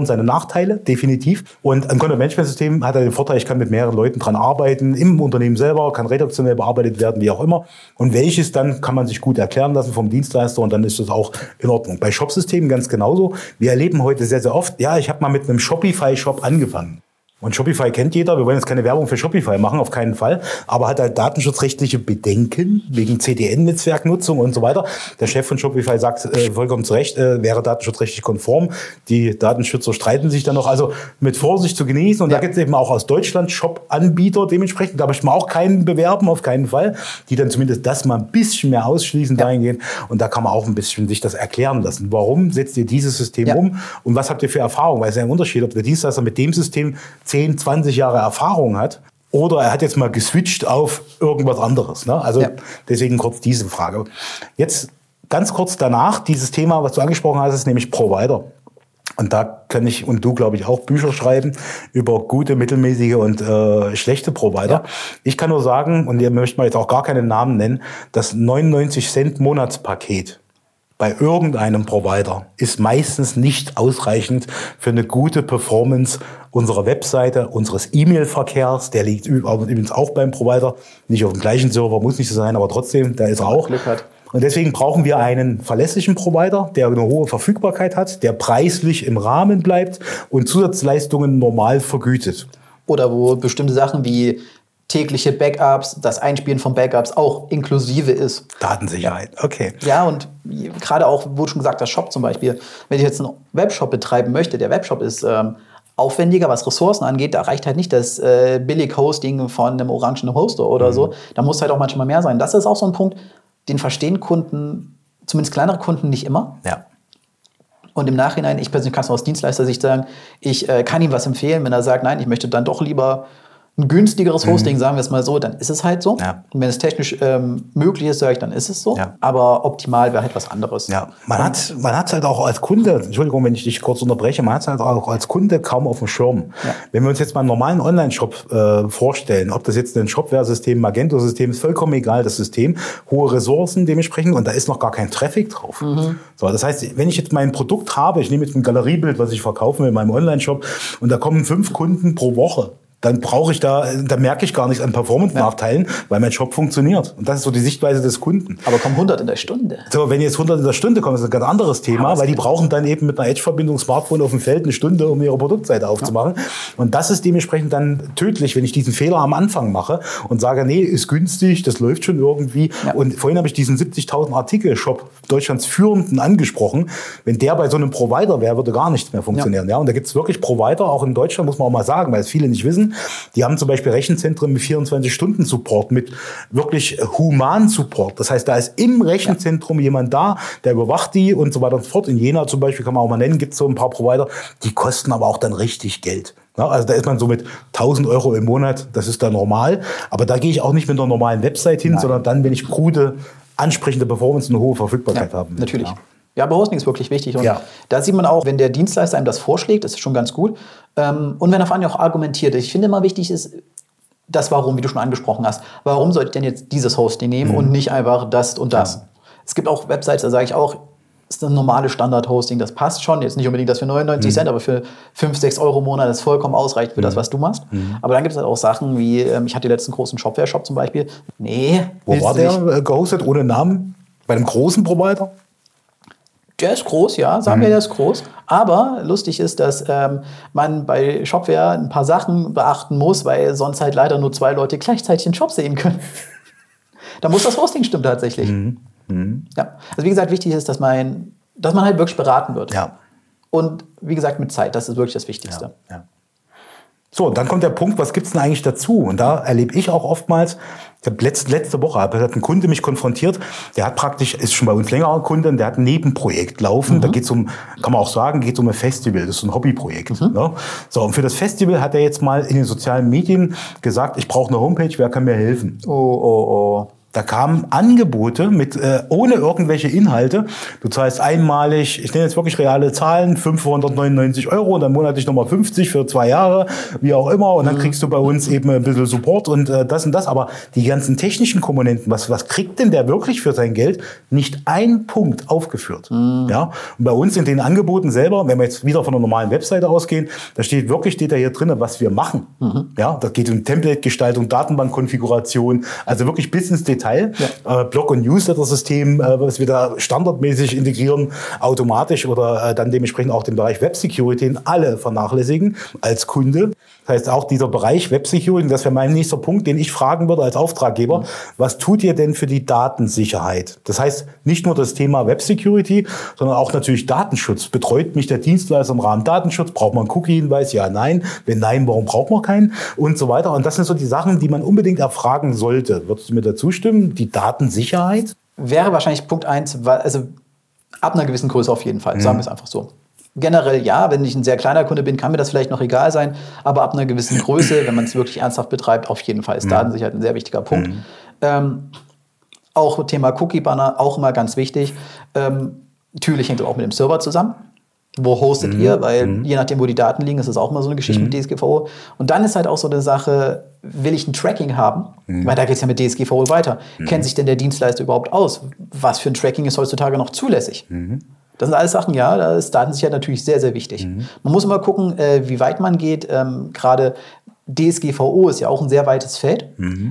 Plattform seine Nachteile, definitiv. Und ein Content-Management-System hat den Vorteil, ich kann mit mehreren Leuten dran arbeiten, im Unternehmen selber, kann redaktionell bearbeitet werden, wie auch immer. Und welches dann kann man sich gut erklären lassen vom Dienstleister und dann ist das auch in Ordnung. Bei Shop-Systemen ganz genauso. Wir erleben heute sehr, sehr oft, ja, ich habe mal mit einem Shopify-Shop angefangen. Und Shopify kennt jeder. Wir wollen jetzt keine Werbung für Shopify machen, auf keinen Fall. Aber hat halt datenschutzrechtliche Bedenken wegen CDN-Netzwerknutzung und so weiter. Der Chef von Shopify sagt vollkommen zu Recht, wäre datenschutzrechtlich konform. Die Datenschützer streiten sich dann noch. Also mit Vorsicht zu genießen. Und da gibt es eben auch aus Deutschland Shop-Anbieter dementsprechend. Da möchte man auch keinen bewerben, auf keinen Fall. Die dann zumindest das mal ein bisschen mehr ausschließen dahingehend. Und da kann man auch ein bisschen sich das erklären lassen. Warum setzt ihr dieses System um? Und was habt ihr für Erfahrung? Weil es ist ja ein Unterschied, ob der Dienstleister mit dem System 10, 20 Jahre Erfahrung hat oder er hat jetzt mal geswitcht auf irgendwas anderes. Ne? Also deswegen kurz diese Frage. Jetzt ganz kurz danach, dieses Thema, was du angesprochen hast, ist nämlich Provider. Und da kann ich und du, glaube ich, auch Bücher schreiben über gute, mittelmäßige und schlechte Provider. Ja. Ich kann nur sagen, und ihr möchtet mal jetzt auch gar keinen Namen nennen, das 99 Cent Monatspaket bei irgendeinem Provider ist meistens nicht ausreichend für eine gute Performance unserer Webseite, unseres E-Mail-Verkehrs. Der liegt übrigens auch beim Provider, nicht auf dem gleichen Server, muss nicht so sein, aber trotzdem, da ist er auch. Und deswegen brauchen wir einen verlässlichen Provider, der eine hohe Verfügbarkeit hat, der preislich im Rahmen bleibt und Zusatzleistungen normal vergütet. Oder wo bestimmte Sachen wie tägliche Backups, das Einspielen von Backups auch inklusive ist. Datensicherheit, okay. Ja, und gerade auch, wo du schon gesagt hast, Shop zum Beispiel. Wenn ich jetzt einen Webshop betreiben möchte, der Webshop ist aufwendiger, was Ressourcen angeht, da reicht halt nicht das Billig-Hosting von einem orangenen Hoster oder so. Da muss halt auch manchmal mehr sein. Das ist auch so ein Punkt, den verstehen Kunden, zumindest kleinere Kunden, nicht immer. Ja. Und im Nachhinein, ich persönlich kann es aus Dienstleister-Sicht sagen, ich kann ihm was empfehlen, wenn er sagt, nein, ich möchte dann doch lieber ein günstigeres Hosting, sagen wir es mal so, dann ist es halt so. Ja. Und wenn es technisch möglich ist, sage ich, dann ist es so. Ja. Aber optimal wäre halt was anderes. Ja. Man hat halt auch als Kunde, Entschuldigung, wenn ich dich kurz unterbreche, man hat es halt auch als Kunde kaum auf dem Schirm. Ja. Wenn wir uns jetzt mal einen normalen Online-Shop vorstellen, ob das jetzt ein Shopware-System, Magento-System, ist vollkommen egal, das System, hohe Ressourcen dementsprechend und da ist noch gar kein Traffic drauf. So, das heißt, wenn ich jetzt mein Produkt habe, ich nehme jetzt ein Galeriebild, was ich verkaufen will in meinem Online-Shop und da kommen 5 Kunden pro Woche, dann da merke ich gar nichts an Performance-Nachteilen, weil mein Shop funktioniert. Und das ist so die Sichtweise des Kunden. Aber kommen 100 in der Stunde. So, wenn jetzt 100 in der Stunde kommen, ist das ein ganz anderes Thema, weil die brauchen dann eben mit einer Edge-Verbindung Smartphone auf dem Feld eine Stunde, um ihre Produktseite aufzumachen. Ja. Und das ist dementsprechend dann tödlich, wenn ich diesen Fehler am Anfang mache und sage, nee, ist günstig, das läuft schon irgendwie. Ja. Und vorhin habe ich diesen 70.000 Artikel-Shop Deutschlands führenden angesprochen. Wenn der bei so einem Provider wäre, würde gar nichts mehr funktionieren. Ja. Und da gibt es wirklich Provider, auch in Deutschland, muss man auch mal sagen, weil es viele nicht wissen. Die haben zum Beispiel Rechenzentren mit 24-Stunden-Support, mit wirklich Human-Support. Das heißt, da ist im Rechenzentrum jemand da, der überwacht die und so weiter und so fort. In Jena zum Beispiel, kann man auch mal nennen, gibt es so ein paar Provider, die kosten aber auch dann richtig Geld. Ja, also da ist man so mit 1.000 Euro im Monat, das ist dann normal. Aber da gehe ich auch nicht mit einer normalen Website hin, sondern dann, wenn ich gute, ansprechende Performance und eine hohe Verfügbarkeit habe. Natürlich. Ja, aber Hosting ist wirklich wichtig. Und da sieht man auch, wenn der Dienstleister einem das vorschlägt, das ist schon ganz gut. Und wenn er vor allem auch argumentiert. Ich finde immer wichtig ist das Warum, wie du schon angesprochen hast. Warum sollte ich denn jetzt dieses Hosting nehmen und nicht einfach das und das? Ja. Es gibt auch Websites, da sage ich auch, ist ein normales Standard-Hosting, das passt schon. Jetzt nicht unbedingt das für 99 Cent, aber für 5, 6 Euro im Monat ist vollkommen ausreichend für das, was du machst. Aber dann gibt es halt auch Sachen wie, ich hatte letzten großen Shopware-Shop zum Beispiel. Nee. Wo war der gehostet, ohne Namen? Bei einem großen Provider? Der ist groß, ja, sagen wir, der ist groß. Aber lustig ist, dass man bei Shopware ein paar Sachen beachten muss, weil sonst halt leider nur 2 Leute gleichzeitig den Shop sehen können. Da muss das Hosting stimmen tatsächlich. Ja. Also wie gesagt, wichtig ist, dass man halt wirklich beraten wird. Ja. Und wie gesagt, mit Zeit, das ist wirklich das Wichtigste. Ja. So, dann kommt der Punkt, was gibt's denn eigentlich dazu? Und da erlebe ich auch oftmals, ich habe letzte Woche hat ein Kunde mich konfrontiert, der hat praktisch, ist schon bei uns längerer Kunde, der hat ein Nebenprojekt laufen. Da geht's kann man auch sagen, geht's um ein Festival, das ist ein Hobbyprojekt. Ne? So, und für das Festival hat er jetzt mal in den sozialen Medien gesagt, ich brauche eine Homepage, wer kann mir helfen? Oh. Da kamen Angebote mit ohne irgendwelche Inhalte. Du zahlst einmalig, ich nenne jetzt wirklich reale Zahlen, 599 € und dann monatlich nochmal 50 für 2 Jahre, wie auch immer. Und dann kriegst du bei uns eben ein bisschen Support und das und das. Aber die ganzen technischen Komponenten, was kriegt denn der wirklich für sein Geld? Nicht ein Punkt aufgeführt. Ja? Und bei uns in den Angeboten selber, wenn wir jetzt wieder von einer normalen Webseite ausgehen, da steht wirklich detailliert drin, was wir machen. Ja? Das geht um Template-Gestaltung, Datenbankkonfiguration, also wirklich bis ins Detail. Blog- und Newsletter-System, was wir da standardmäßig integrieren, automatisch oder dann dementsprechend auch den Bereich Web-Security, den alle vernachlässigen als Kunde. Das heißt, auch dieser Bereich Web-Security, das wäre mein nächster Punkt, den ich fragen würde als Auftraggeber. Was tut ihr denn für die Datensicherheit? Das heißt, nicht nur das Thema Web-Security, sondern auch natürlich Datenschutz. Betreut mich der Dienstleister im Rahmen Datenschutz? Braucht man einen Cookie-Hinweis? Ja, nein. Wenn nein, warum braucht man keinen? Und so weiter. Und das sind so die Sachen, die man unbedingt erfragen sollte. Würdest du mir dazu stimmen? Die Datensicherheit? Wäre wahrscheinlich Punkt 1, also ab einer gewissen Größe auf jeden Fall, sagen wir es einfach so. Generell ja, wenn ich ein sehr kleiner Kunde bin, kann mir das vielleicht noch egal sein, aber ab einer gewissen Größe, wenn man es wirklich ernsthaft betreibt, auf jeden Fall ist Datensicherheit ein sehr wichtiger Punkt. Auch Thema Cookie-Banner, auch immer ganz wichtig. Natürlich hängt es auch mit dem Server zusammen. Wo hostet ihr? Weil je nachdem, wo die Daten liegen, ist das auch mal so eine Geschichte mit DSGVO. Und dann ist halt auch so eine Sache, will ich ein Tracking haben? Weil da geht es ja mit DSGVO weiter. Kennt sich denn der Dienstleister überhaupt aus? Was für ein Tracking ist heutzutage noch zulässig? Das sind alles Sachen, ja, da ist Datensicherheit natürlich sehr, sehr wichtig. Man muss immer gucken, wie weit man geht. Gerade DSGVO ist ja auch ein sehr weites Feld.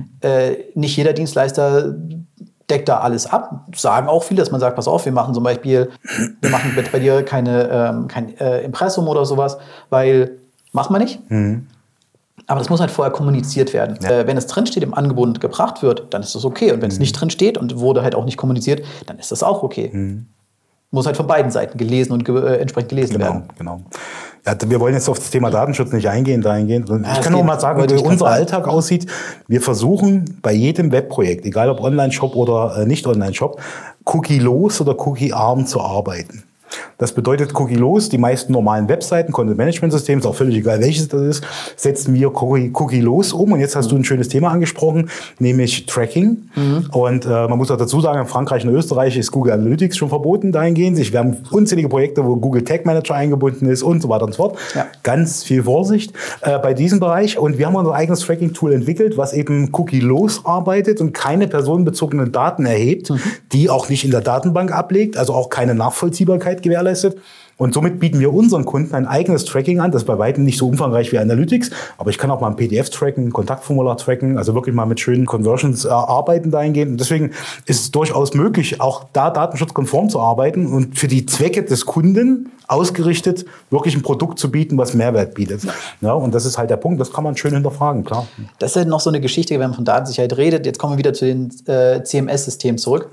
Nicht jeder Dienstleister deckt da alles ab. Sagen auch viele, dass man sagt, pass auf, wir machen zum Beispiel, wir machen bei dir kein Impressum oder sowas, weil macht man nicht. Aber das muss halt vorher kommuniziert werden. Ja. Wenn es drinsteht, im Angebot und gebracht wird, dann ist das okay. Und wenn es nicht drinsteht und wurde halt auch nicht kommuniziert, dann ist das auch okay. Muss halt von beiden Seiten gelesen und entsprechend gelesen werden. Genau. Ja, wir wollen jetzt auf das Thema Datenschutz nicht eingehen, dahingehend. Ich kann nur mal sagen, wie unser Alltag aussieht. Wir versuchen bei jedem Webprojekt, egal ob Online-Shop oder nicht Online-Shop, cookie-los oder cookie-arm zu arbeiten. Das bedeutet cookie-los, die meisten normalen Webseiten, Content-Management-Systeme, ist auch völlig egal, welches das ist, setzen wir cookie-los um. Und jetzt hast du ein schönes Thema angesprochen, nämlich Tracking. Und man muss auch dazu sagen, in Frankreich und Österreich ist Google Analytics schon verboten dahingehend. Wir haben unzählige Projekte, wo Google Tag Manager eingebunden ist und so weiter und so fort. Ja. Ganz viel Vorsicht bei diesem Bereich. Und wir haben unser eigenes Tracking-Tool entwickelt, was eben cookie-los arbeitet und keine personenbezogenen Daten erhebt, die auch nicht in der Datenbank ablegt, also auch keine Nachvollziehbarkeit gewährleistet. Und somit bieten wir unseren Kunden ein eigenes Tracking an. Das ist bei weitem nicht so umfangreich wie Analytics, aber ich kann auch mal ein PDF tracken, ein Kontaktformular tracken, also wirklich mal mit schönen Conversions arbeiten dahingehend. Und deswegen ist es durchaus möglich, auch da datenschutzkonform zu arbeiten und für die Zwecke des Kunden ausgerichtet, wirklich ein Produkt zu bieten, was Mehrwert bietet. Ja, und das ist halt der Punkt, das kann man schön hinterfragen, klar. Das ist halt noch so eine Geschichte, wenn man von Datensicherheit redet. Jetzt kommen wir wieder zu den CMS-Systemen zurück.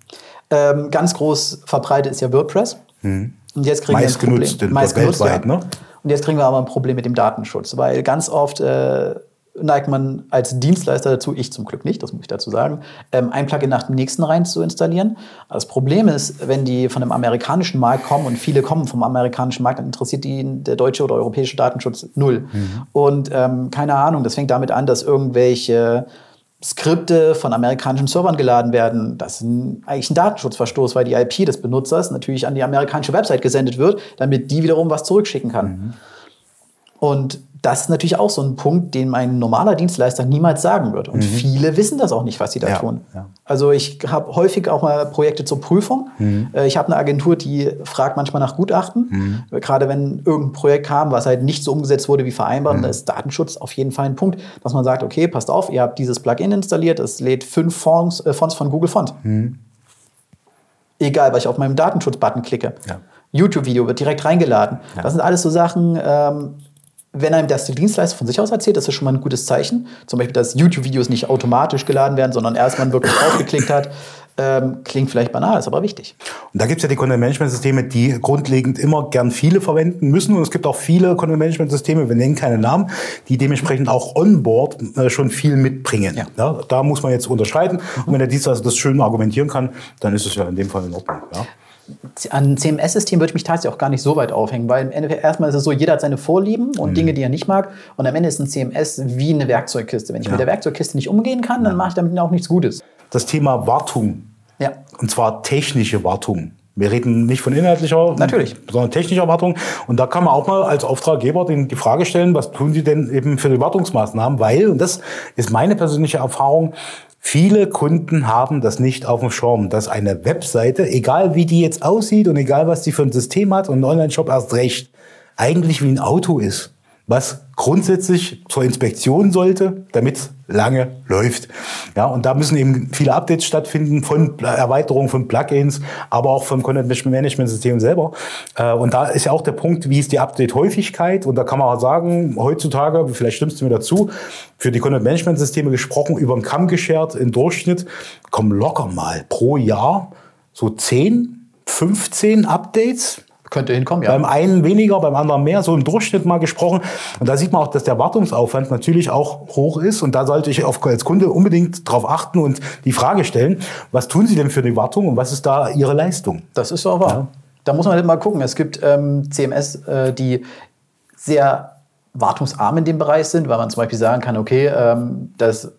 Ganz groß verbreitet ist ja WordPress. Und jetzt kriegen wir ein Problem. Meist genutzt, weltweit, ja. Ne? Und jetzt kriegen wir aber ein Problem mit dem Datenschutz, weil ganz oft neigt man als Dienstleister dazu, ich zum Glück nicht, das muss ich dazu sagen, ein Plugin nach dem nächsten rein zu installieren. Aber das Problem ist, wenn die von dem amerikanischen Markt kommen und viele kommen vom amerikanischen Markt, dann interessiert die der deutsche oder europäische Datenschutz null. Und keine Ahnung, das fängt damit an, dass irgendwelche Skripte von amerikanischen Servern geladen werden. Das ist eigentlich ein Datenschutzverstoß, weil die IP des Benutzers natürlich an die amerikanische Website gesendet wird, damit die wiederum was zurückschicken kann. Und das ist natürlich auch so ein Punkt, den ein normaler Dienstleister niemals sagen wird. Und viele wissen das auch nicht, was sie da tun. Ja. Also ich habe häufig auch mal Projekte zur Prüfung. Ich habe eine Agentur, die fragt manchmal nach Gutachten. Gerade wenn irgendein Projekt kam, was halt nicht so umgesetzt wurde wie vereinbart, da ist Datenschutz auf jeden Fall ein Punkt, dass man sagt, okay, passt auf, ihr habt dieses Plugin installiert, es lädt 5 Fonts von Google Font. Egal, weil ich auf meinem Datenschutz-Button klicke. Ja. YouTube-Video wird direkt reingeladen. Ja. Das sind alles so Sachen, wenn einem das der Dienstleister von sich aus erzählt, das ist schon mal ein gutes Zeichen. Zum Beispiel, dass YouTube-Videos nicht automatisch geladen werden, sondern erst man wirklich draufgeklickt hat. Klingt vielleicht banal, ist aber wichtig. Und da gibt es ja die Content-Management-Systeme, die grundlegend immer gern viele verwenden müssen. Und es gibt auch viele Content-Management-Systeme, wir nennen keine Namen, die dementsprechend auch onboard schon viel mitbringen. Ja. Ja, da muss man jetzt unterscheiden. Und wenn der Dienstleister das schön argumentieren kann, dann ist es ja in dem Fall in Ordnung. Ja. an CMS-System würde ich mich tatsächlich auch gar nicht so weit aufhängen, weil im Endeffekt erstmal ist es so, jeder hat seine Vorlieben und Dinge, die er nicht mag. Und am Ende ist ein CMS wie eine Werkzeugkiste. Wenn ich mit der Werkzeugkiste nicht umgehen kann, dann mache ich damit auch nichts Gutes. Das Thema Wartung, und zwar technische Wartung. Wir reden nicht von inhaltlicher, sondern technischer Wartung. Und da kann man auch mal als Auftraggeber die Frage stellen, was tun Sie denn eben für die Wartungsmaßnahmen? Weil, und das ist meine persönliche Erfahrung, viele Kunden haben das nicht auf dem Schirm, dass eine Webseite, egal wie die jetzt aussieht und egal was die für ein System hat und ein Online-Shop erst recht, eigentlich wie ein Auto ist, was grundsätzlich zur Inspektion sollte, damit es lange läuft. Ja, und da müssen eben viele Updates stattfinden von Erweiterungen von Plugins, aber auch vom Content-Management-System selber. Und da ist ja auch der Punkt, wie ist die Update-Häufigkeit? Und da kann man auch sagen, heutzutage, vielleicht stimmst du mir dazu, für die Content-Management-Systeme gesprochen, über den Kamm geschert, im Durchschnitt kommen locker mal pro Jahr so 10, 15 Updates. Könnte hinkommen, ja. Beim einen weniger, beim anderen mehr, so im Durchschnitt mal gesprochen. Und da sieht man auch, dass der Wartungsaufwand natürlich auch hoch ist. Und da sollte ich als Kunde unbedingt darauf achten und die Frage stellen, was tun Sie denn für die Wartung und was ist da Ihre Leistung? Das ist so wahr. Ja. Da muss man halt mal gucken. Es gibt CMS, die sehr wartungsarm in dem Bereich sind, weil man zum Beispiel sagen kann, okay, das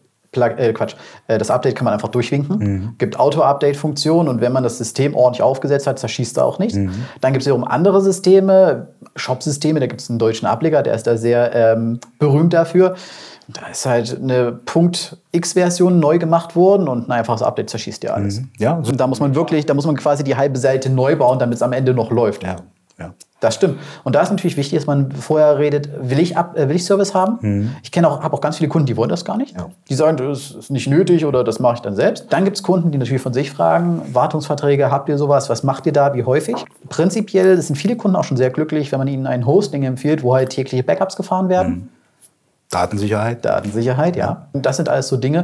Update kann man einfach durchwinken. Gibt Auto-Update-Funktionen und wenn man das System ordentlich aufgesetzt hat, zerschießt er auch nicht. Dann gibt es wiederum andere Systeme, Shop-Systeme, da gibt es einen deutschen Ableger, der ist da sehr berühmt dafür. Da ist halt eine .x-Version neu gemacht worden und ein einfaches Update zerschießt ja alles. Ja, so und da muss man quasi die halbe Seite neu bauen, damit es am Ende noch läuft. Ja. Das stimmt. Und da ist natürlich wichtig, dass man vorher redet, will ich Service haben? Ich habe auch ganz viele Kunden, die wollen das gar nicht. Ja. Die sagen, das ist nicht nötig oder das mache ich dann selbst. Dann gibt es Kunden, die natürlich von sich fragen, Wartungsverträge, habt ihr sowas? Was macht ihr da? Wie häufig? Prinzipiell sind viele Kunden auch schon sehr glücklich, wenn man ihnen ein Hosting empfiehlt, wo halt tägliche Backups gefahren werden. Datensicherheit, ja. Und das sind alles so Dinge.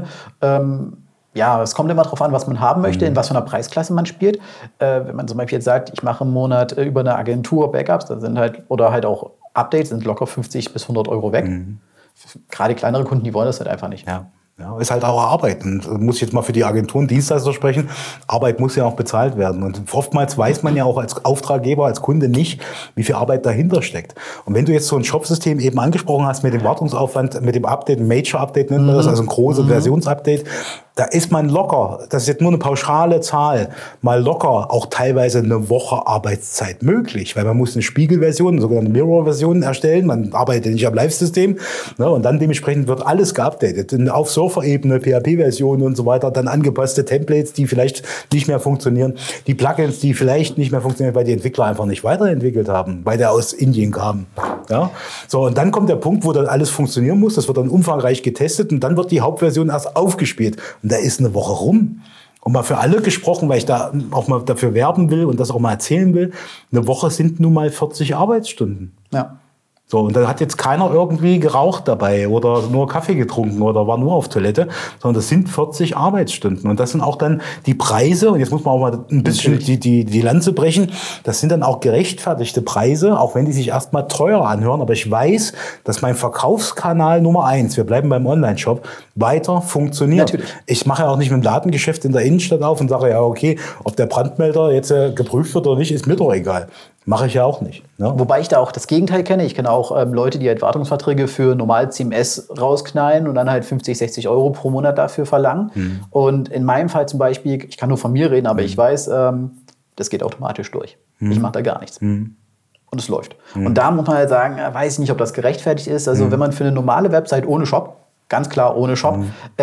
Es kommt immer darauf an, was man haben möchte, in was für einer Preisklasse man spielt. Wenn man zum Beispiel jetzt sagt, ich mache im Monat über eine Agentur Backups, dann sind halt auch Updates, sind locker 50 bis 100 Euro weg. Gerade kleinere Kunden, die wollen das halt einfach nicht. Ja, ist halt auch Arbeit. Und muss ich jetzt mal für die Agenturen, Dienstleister sprechen. Arbeit muss ja auch bezahlt werden. Und oftmals weiß man ja auch als Auftraggeber, als Kunde nicht, wie viel Arbeit dahinter steckt. Und wenn du jetzt so ein Shop-System eben angesprochen hast mit dem Wartungsaufwand, mit dem Update, ein Major-Update nennt man das, also ein großes Versionsupdate, da ist man locker, das ist jetzt nur eine pauschale Zahl, mal locker auch teilweise eine Woche Arbeitszeit möglich, weil man muss eine Spiegelversion, eine sogenannte Mirror-Version erstellen, man arbeitet nicht am Live-System, ne, und dann dementsprechend wird alles geupdatet, auf Surfer-Ebene, PHP-Versionen und so weiter, dann angepasste Templates, die vielleicht nicht mehr funktionieren, die Plugins, die vielleicht nicht mehr funktionieren, weil die Entwickler einfach nicht weiterentwickelt haben, weil der aus Indien kam. Ja? So, und dann kommt der Punkt, wo dann alles funktionieren muss, das wird dann umfangreich getestet und dann wird die Hauptversion erst aufgespielt. Und da ist eine Woche rum. Und mal für alle gesprochen, weil ich da auch mal dafür werben will und das auch mal erzählen will, eine Woche sind nun mal 40 Arbeitsstunden. Ja. So, und da hat jetzt keiner irgendwie geraucht dabei oder nur Kaffee getrunken oder war nur auf Toilette, sondern das sind 40 Arbeitsstunden. Und das sind auch dann die Preise, und jetzt muss man auch mal ein bisschen die Lanze brechen, das sind dann auch gerechtfertigte Preise, auch wenn die sich erstmal teuer anhören. Aber ich weiß, dass mein Verkaufskanal Nummer 1, wir bleiben beim Online-Shop, weiter funktioniert. Natürlich. Ich mache ja auch nicht mit dem Ladengeschäft in der Innenstadt auf und sage, ja, okay, ob der Brandmelder jetzt geprüft wird oder nicht, ist mir doch egal. Mache ich ja auch nicht. Ne? Wobei ich da auch das Gegenteil kenne. Ich kenne auch Leute, die halt Wartungsverträge für normal CMS rausknallen und dann halt 50, 60 Euro pro Monat dafür verlangen. Und in meinem Fall zum Beispiel, ich kann nur von mir reden, aber ich weiß, das geht automatisch durch. Ich mache da gar nichts. Und es läuft. Und da muss man halt sagen, weiß ich nicht, ob das gerechtfertigt ist. Also wenn man für eine normale Website ohne Shop, ganz klar ohne Shop,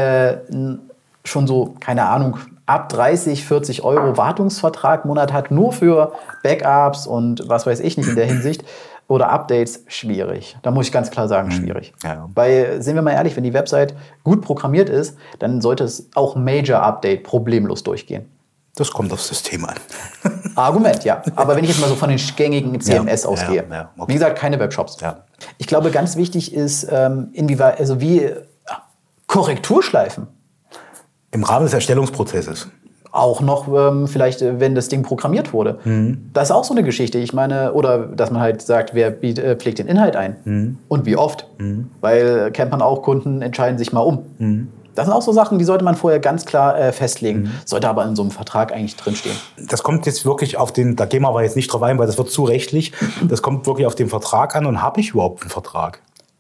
schon so, keine Ahnung, ab 30, 40 Euro Wartungsvertrag im Monat hat, nur für Backups und was weiß ich nicht in der Hinsicht, oder Updates, schwierig. Da muss ich ganz klar sagen, schwierig. Ja. Weil, sind wir mal ehrlich, wenn die Website gut programmiert ist, dann sollte es auch Major-Update problemlos durchgehen. Das kommt aufs System an. Argument, ja. Aber wenn ich jetzt mal so von den gängigen CMS ausgehe, okay. Wie gesagt, keine Webshops. Ja. Ich glaube, ganz wichtig ist, inwieweit, also Korrekturschleifen. Im Rahmen des Erstellungsprozesses. Auch noch vielleicht, wenn das Ding programmiert wurde. Das ist auch so eine Geschichte. Ich meine, oder dass man halt sagt, wer pflegt den Inhalt ein und wie oft. Weil kennt man auch, Kunden entscheiden sich mal um. Das sind auch so Sachen, die sollte man vorher ganz klar festlegen. Sollte aber in so einem Vertrag eigentlich drinstehen. Das kommt jetzt wirklich auf den, da gehen wir aber jetzt nicht drauf ein, weil das wird zu rechtlich. Das kommt wirklich auf den Vertrag an. Und habe ich überhaupt einen Vertrag?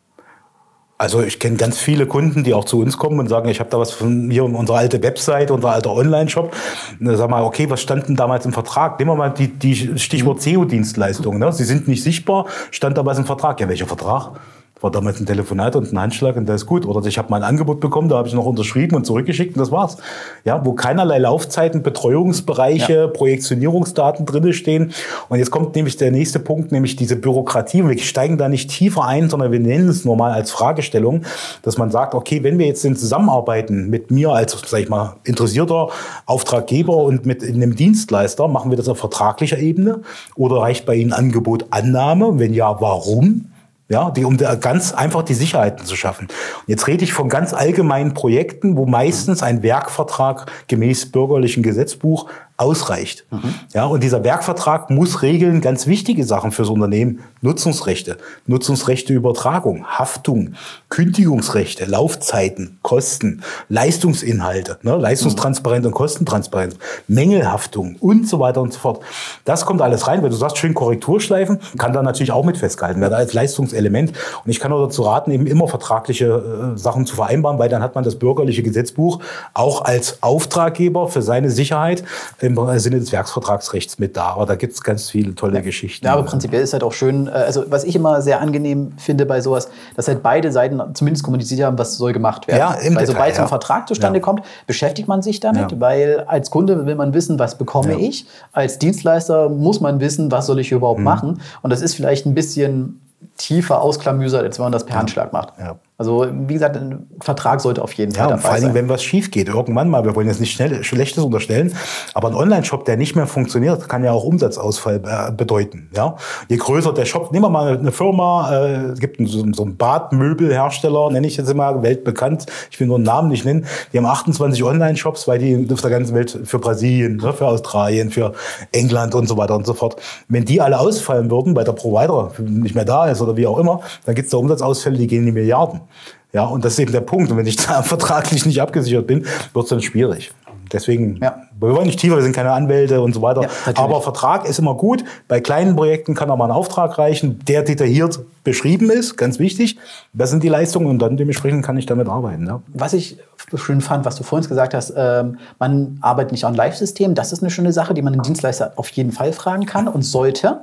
Also ich kenne ganz viele Kunden, die auch zu uns kommen und sagen, ich habe da was von hier unsere alte Website, unser alter Online-Shop. Sag mal, okay, was stand denn damals im Vertrag? Nehmen wir mal die Stichwort SEO-Dienstleistungen. Ne? Sie sind nicht sichtbar, stand da was im Vertrag. Ja, welcher Vertrag? War damals ein Telefonat und ein Handschlag und das ist gut. Oder ich habe mal ein Angebot bekommen, da habe ich noch unterschrieben und zurückgeschickt und das war's. Ja, wo keinerlei Laufzeiten, Betreuungsbereiche, Projektionierungsdaten drin stehen. Und jetzt kommt nämlich der nächste Punkt, nämlich diese Bürokratie. Und wir steigen da nicht tiefer ein, sondern wir nennen es nur mal als Fragestellung, dass man sagt, okay, wenn wir jetzt zusammenarbeiten mit mir als, sag ich mal, interessierter Auftraggeber und mit einem Dienstleister, machen wir das auf vertraglicher Ebene oder reicht bei Ihnen Angebot Annahme? Wenn ja, warum? Ja, um ganz einfach die Sicherheiten zu schaffen. Und jetzt rede ich von ganz allgemeinen Projekten, wo meistens ein Werkvertrag gemäß bürgerlichen Gesetzbuch ausreicht. Ja, und dieser Werkvertrag muss regeln ganz wichtige Sachen fürs Unternehmen. Nutzungsrechte, Nutzungsrechteübertragung, Haftung, Kündigungsrechte, Laufzeiten, Kosten, Leistungsinhalte, ne, Leistungstransparenz und Kostentransparenz, Mängelhaftung und so weiter und so fort. Das kommt alles rein. Wenn du sagst, schön Korrekturschleifen, kann da natürlich auch mit festgehalten werden als Leistungselement. Und ich kann auch dazu raten, eben immer vertragliche Sachen zu vereinbaren, weil dann hat man das bürgerliche Gesetzbuch auch als Auftraggeber für seine Sicherheit im Sinne des Werksvertragsrechts mit da. Aber da gibt es ganz viele tolle Geschichten. Ja, aber prinzipiell ist halt auch schön, also was ich immer sehr angenehm finde bei sowas, dass halt beide Seiten zumindest kommuniziert haben, was soll gemacht werden. Ja, im weil Detail, sobald so ein Vertrag zustande kommt, beschäftigt man sich damit, weil als Kunde will man wissen, was bekomme ich. Als Dienstleister muss man wissen, was soll ich überhaupt machen. Und das ist vielleicht ein bisschen tiefer ausklamüsert, als wenn man das per Handschlag macht. Ja. Also wie gesagt, ein Vertrag sollte auf jeden Fall dabei sein. Vor allem, wenn was schief geht, irgendwann mal, wir wollen jetzt nicht Schlechtes unterstellen, aber ein Online-Shop, der nicht mehr funktioniert, kann ja auch Umsatzausfall bedeuten. Ja? Je größer der Shop, nehmen wir mal eine Firma, es gibt so einen Badmöbelhersteller, nenne ich jetzt immer, weltbekannt, ich will nur einen Namen nicht nennen, die haben 28 Online-Shops, weil die auf der ganzen Welt für Brasilien, für Australien, für England und so weiter und so fort. Wenn die alle ausfallen würden, weil der Provider nicht mehr da ist oder wie auch immer, dann gibt es da Umsatzausfälle, die gehen in die Milliarden. Ja, und das ist eben der Punkt. Und wenn ich da vertraglich nicht abgesichert bin, wird es dann schwierig. Deswegen, wir wollen nicht tiefer, wir sind keine Anwälte und so weiter. Ja, aber Vertrag ist immer gut. Bei kleinen Projekten kann auch mal ein Auftrag reichen, der detailliert beschrieben ist, ganz wichtig. Das sind die Leistungen und dann dementsprechend kann ich damit arbeiten. Ja. Was ich schön fand, was du vorhin gesagt hast, man arbeitet nicht an Live-Systemen. Das ist eine schöne Sache, die man einen Dienstleister auf jeden Fall fragen kann und sollte.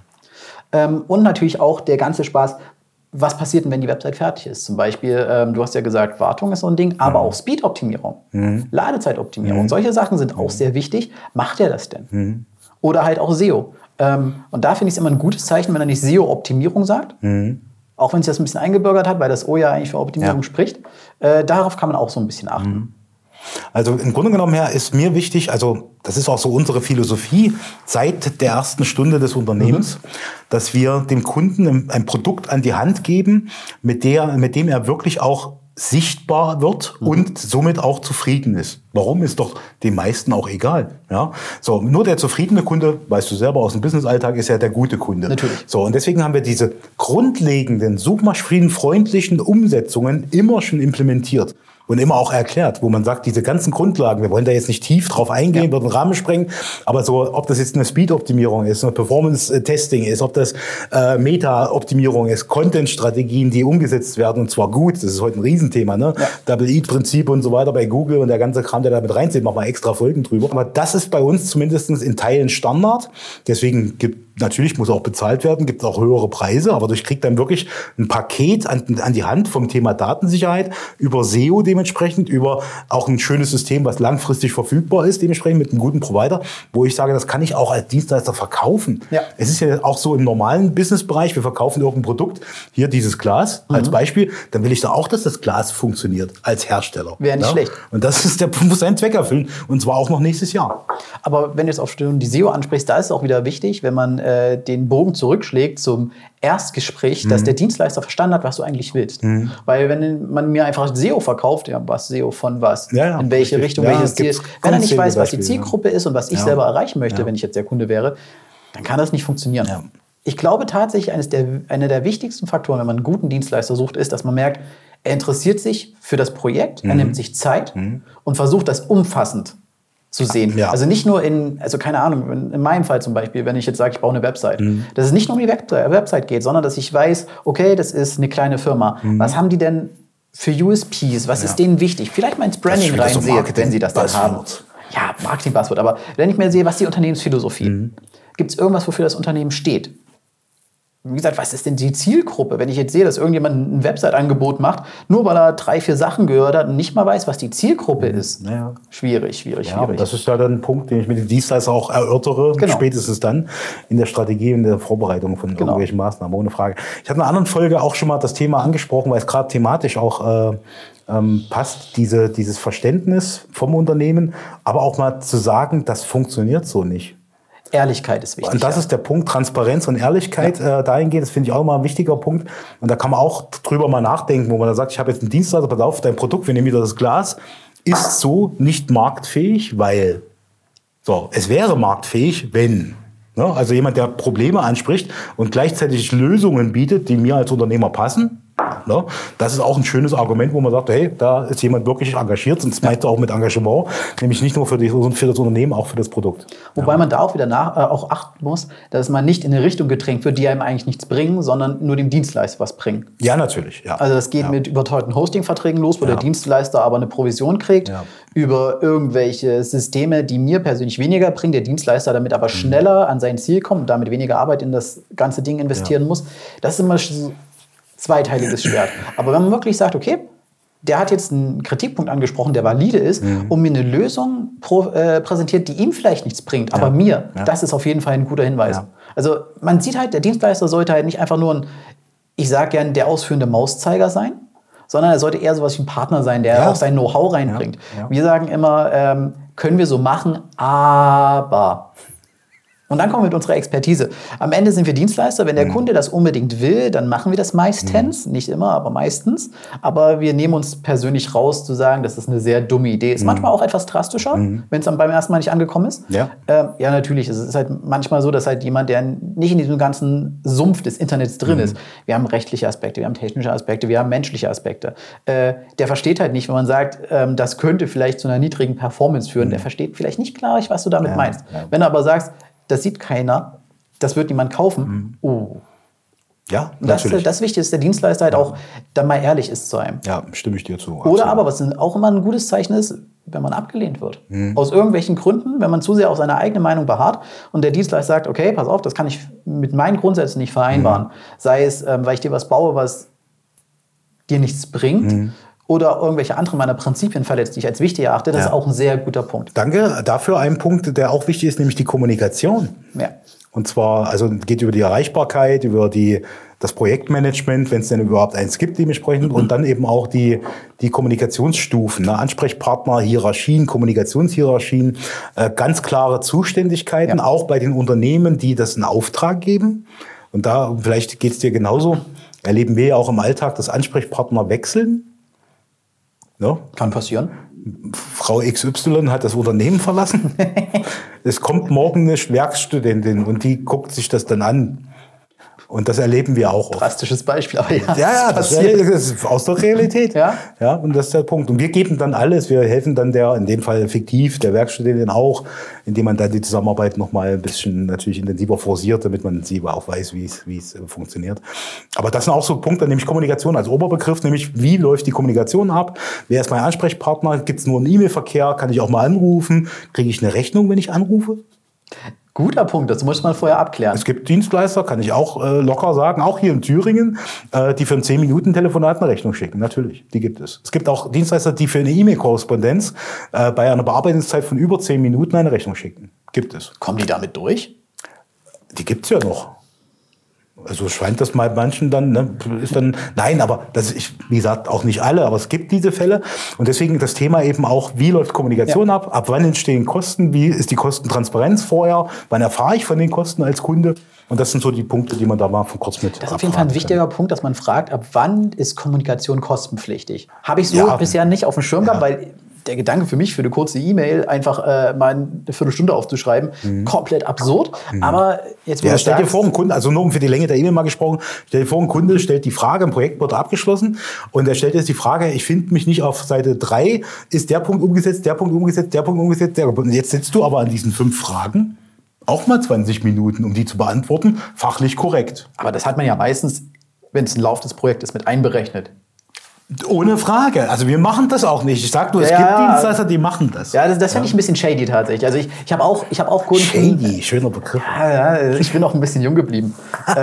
Und natürlich auch der ganze Spaß, was passiert denn, wenn die Website fertig ist? Zum Beispiel, du hast ja gesagt, Wartung ist so ein Ding, aber auch Speed-Optimierung, Ladezeitoptimierung. Solche Sachen sind auch sehr wichtig. Macht er das denn? Oder halt auch SEO. Und da finde ich es immer ein gutes Zeichen, wenn er nicht SEO-Optimierung sagt. Auch wenn sich das ein bisschen eingebürgert hat, weil das O ja eigentlich für Optimierung spricht. Darauf kann man auch so ein bisschen achten. Also im Grunde genommen her ist mir wichtig, also das ist auch so unsere Philosophie seit der ersten Stunde des Unternehmens, dass wir dem Kunden ein Produkt an die Hand geben, mit dem er wirklich auch sichtbar wird und somit auch zufrieden ist. Warum, ist doch den meisten auch egal. Ja? So, nur der zufriedene Kunde, weißt du selber aus dem Business-Alltag, ist ja der gute Kunde. Natürlich. So, und deswegen haben wir diese grundlegenden, suchmaschinenfreundlichen Umsetzungen immer schon implementiert. Und immer auch erklärt, wo man sagt, diese ganzen Grundlagen, wir wollen da jetzt nicht tief drauf eingehen, wird den Rahmen sprengen, aber so, ob das jetzt eine Speed-Optimierung ist, eine Performance-Testing ist, ob das Meta-Optimierung ist, Content-Strategien, die umgesetzt werden, und zwar gut, das ist heute ein Riesenthema, ne? Double-Eat-Prinzip und so weiter bei Google und der ganze Kram, der da mit reinzieht, machen wir extra Folgen drüber. Aber das ist bei uns zumindest in Teilen Standard, deswegen natürlich muss auch bezahlt werden, gibt es auch höhere Preise, aber ich kriege dann wirklich ein Paket an die Hand vom Thema Datensicherheit, über SEO dementsprechend, über auch ein schönes System, was langfristig verfügbar ist, dementsprechend mit einem guten Provider, wo ich sage, das kann ich auch als Dienstleister verkaufen. Ja. Es ist ja auch so im normalen Businessbereich, wir verkaufen irgendein Produkt, hier dieses Glas als Beispiel, dann will ich da auch, dass das Glas funktioniert als Hersteller. Wäre nicht schlecht. Und das ist muss seinen Zweck erfüllen und zwar auch noch nächstes Jahr. Aber wenn du jetzt auf die SEO ansprichst, da ist es auch wieder wichtig, wenn man den Bogen zurückschlägt zum Erstgespräch, dass der Dienstleister verstanden hat, was du eigentlich willst. Weil wenn man mir einfach SEO verkauft, ja, was SEO von was, in welche Richtung, welches Ziel, wenn er nicht weiß, was die Zielgruppe ist und was ich selber erreichen möchte, wenn ich jetzt der Kunde wäre, dann kann das nicht funktionieren. Ich glaube tatsächlich, einer der wichtigsten Faktoren, wenn man einen guten Dienstleister sucht, ist, dass man merkt, Er interessiert sich für das Projekt, er nimmt sich Zeit und versucht, das umfassend zu sehen. Ja. Also nicht nur also keine Ahnung, in meinem Fall zum Beispiel, wenn ich jetzt sage, ich baue eine Website, dass es nicht nur um die Website geht, sondern dass ich weiß, okay, das ist eine kleine Firma. Was haben die denn für USPs? Was ist denen wichtig? Vielleicht mal ins Branding reinsehe, wenn sie das dann haben. Ja, Marketing-Buzzword. Aber wenn ich mir sehe, was ist die Unternehmensphilosophie? Gibt es irgendwas, wofür das Unternehmen steht? Wie gesagt, was ist denn die Zielgruppe? Wenn ich jetzt sehe, dass irgendjemand ein Website-Angebot macht, nur weil er 3, 4 Sachen gehört hat und nicht mal weiß, was die Zielgruppe ist. Ja. Schwierig. Das ist ja dann ein Punkt, den ich mit den Dienstleister auch erörtere, spätestens dann in der Strategie und der Vorbereitung von irgendwelchen Maßnahmen, ohne Frage. Ich habe in einer anderen Folge auch schon mal das Thema angesprochen, weil es gerade thematisch auch passt, dieses Verständnis vom Unternehmen, aber auch mal zu sagen, das funktioniert so nicht. Ehrlichkeit ist wichtig. Und das ist der Punkt, Transparenz und Ehrlichkeit dahingehend, das finde ich auch immer ein wichtiger Punkt. Und da kann man auch drüber mal nachdenken, wo man dann sagt, ich habe jetzt einen Dienstleister, pass auf, dein Produkt, wir nehmen wieder das Glas, ist so nicht marktfähig, weil es wäre marktfähig, wenn. Ne? Also jemand, der Probleme anspricht und gleichzeitig Lösungen bietet, die mir als Unternehmer passen. Ne? Das ist auch ein schönes Argument, wo man sagt, hey, da ist jemand wirklich engagiert, und das meint er auch mit Engagement, nämlich nicht nur für das Unternehmen, auch für das Produkt. Wobei man da auch wieder auch achten muss, dass man nicht in eine Richtung gedrängt wird, die einem eigentlich nichts bringen, sondern nur dem Dienstleister was bringen. Ja, natürlich. Ja. Also das geht mit überteuerten Hosting-Verträgen los, wo der Dienstleister aber eine Provision kriegt, über irgendwelche Systeme, die mir persönlich weniger bringen, der Dienstleister damit aber schneller an sein Ziel kommt und damit weniger Arbeit in das ganze Ding investieren muss. Das ist immer zweiteiliges Schwert. Aber wenn man wirklich sagt, okay, der hat jetzt einen Kritikpunkt angesprochen, der valide ist, und mir eine Lösung präsentiert, die ihm vielleicht nichts bringt, aber mir, das ist auf jeden Fall ein guter Hinweis. Ja. Also man sieht halt, der Dienstleister sollte halt nicht einfach nur ich sage gern, der ausführende Mauszeiger sein, sondern er sollte eher sowas wie ein Partner sein, der auch sein Know-how reinbringt. Ja. Wir sagen immer, können wir so machen, aber... Und dann kommen wir mit unserer Expertise. Am Ende sind wir Dienstleister. Wenn der Kunde das unbedingt will, dann machen wir das meistens. Nicht immer, aber meistens. Aber wir nehmen uns persönlich raus, zu sagen, dass das eine sehr dumme Idee ist. Manchmal auch etwas drastischer, wenn es dann beim ersten Mal nicht angekommen ist. Ja, natürlich. Es ist halt manchmal so, dass halt jemand, der nicht in diesem ganzen Sumpf des Internets drin ist, wir haben rechtliche Aspekte, wir haben technische Aspekte, wir haben menschliche Aspekte. Der versteht halt nicht, wenn man sagt, das könnte vielleicht zu einer niedrigen Performance führen. Der versteht vielleicht nicht klar, was du damit meinst. Ja. Wenn du aber sagst, das sieht keiner, das wird niemand kaufen. Ja, natürlich. Das Wichtige ist, der Dienstleister halt auch dann mal ehrlich ist zu einem. Ja, stimme ich dir zu. Absolut. Oder aber, was auch immer ein gutes Zeichen ist, wenn man abgelehnt wird. Aus irgendwelchen Gründen, wenn man zu sehr auf seine eigene Meinung beharrt und der Dienstleister sagt, okay, pass auf, das kann ich mit meinen Grundsätzen nicht vereinbaren. Sei es, weil ich dir was baue, was dir nichts bringt, oder irgendwelche anderen meiner Prinzipien verletzt, die ich als wichtig erachte, das ist auch ein sehr guter Punkt. Danke. Dafür ein Punkt, der auch wichtig ist, nämlich die Kommunikation. Ja. Und zwar, also geht über die Erreichbarkeit, über das Projektmanagement, wenn es denn überhaupt eins gibt, dementsprechend, und dann eben auch die Kommunikationsstufen, ne? Ansprechpartner, Hierarchien, Kommunikationshierarchien, ganz klare Zuständigkeiten, auch bei den Unternehmen, die das in Auftrag geben. Und da, vielleicht geht es dir genauso, erleben wir ja auch im Alltag, dass Ansprechpartner wechseln. Ja. Kann passieren. Frau XY hat das Unternehmen verlassen. Es kommt morgen eine Werkstudentin und die guckt sich das dann an. Und das erleben wir auch oft. Drastisches Beispiel, aber das ist aus der Realität. Ja, und das ist der Punkt. Und wir geben dann alles. Wir helfen dann in dem Fall fiktiv, der Werkstudentin auch, indem man dann die Zusammenarbeit nochmal ein bisschen natürlich intensiver forciert, damit man sie auch weiß, wie es funktioniert. Aber das sind auch so Punkte, nämlich Kommunikation als Oberbegriff, nämlich wie läuft die Kommunikation ab? Wer ist mein Ansprechpartner? Gibt es nur einen E-Mail-Verkehr? Kann ich auch mal anrufen? Kriege ich eine Rechnung, wenn ich anrufe? Guter Punkt, das muss man vorher abklären. Es gibt Dienstleister, kann ich auch locker sagen, auch hier in Thüringen, die für ein 10-Minuten-Telefonat eine Rechnung schicken. Natürlich, die gibt es. Es gibt auch Dienstleister, die für eine E-Mail-Korrespondenz bei einer Bearbeitungszeit von über 10 Minuten eine Rechnung schicken. Gibt es. Kommen die damit durch? Die gibt's ja noch. Also scheint das mal manchen dann, nein, aber das ist, wie gesagt, auch nicht alle, aber es gibt diese Fälle. Und deswegen das Thema eben auch, wie läuft Kommunikation ab wann entstehen Kosten, wie ist die Kostentransparenz vorher, wann erfahre ich von den Kosten als Kunde? Und das sind so die Punkte, die man da mal von kurz mit Das ist auf jeden Fall ein wichtiger Punkt, dass man fragt, ab wann ist Kommunikation kostenpflichtig? Habe ich so bisher nicht auf dem Schirm gehabt, weil der Gedanke für mich, für eine kurze E-Mail einfach mal eine Viertelstunde aufzuschreiben, komplett absurd. Aber jetzt stell dir vor, ein Kunde, also nur für die Länge der E-Mail mal gesprochen, stell dir vor, ein Kunde stellt die Frage, ein Projekt wurde abgeschlossen und er stellt jetzt die Frage, ich finde mich nicht auf Seite 3, ist der Punkt umgesetzt, der Punkt umgesetzt, der Punkt umgesetzt, der Punkt. Und jetzt sitzt du aber an diesen 5 Fragen auch mal 20 Minuten, um die zu beantworten, fachlich korrekt. Aber das hat man ja meistens, wenn es ein laufendes Projekt ist, mit einberechnet. Ohne Frage. Also wir machen das auch nicht. Ich sag nur, es gibt Dienstleister, die machen das. Ja, das finde ich ein bisschen shady tatsächlich. Also ich habe auch Kunden... Shady, schöner Begriff. Ja, ich bin auch ein bisschen jung geblieben.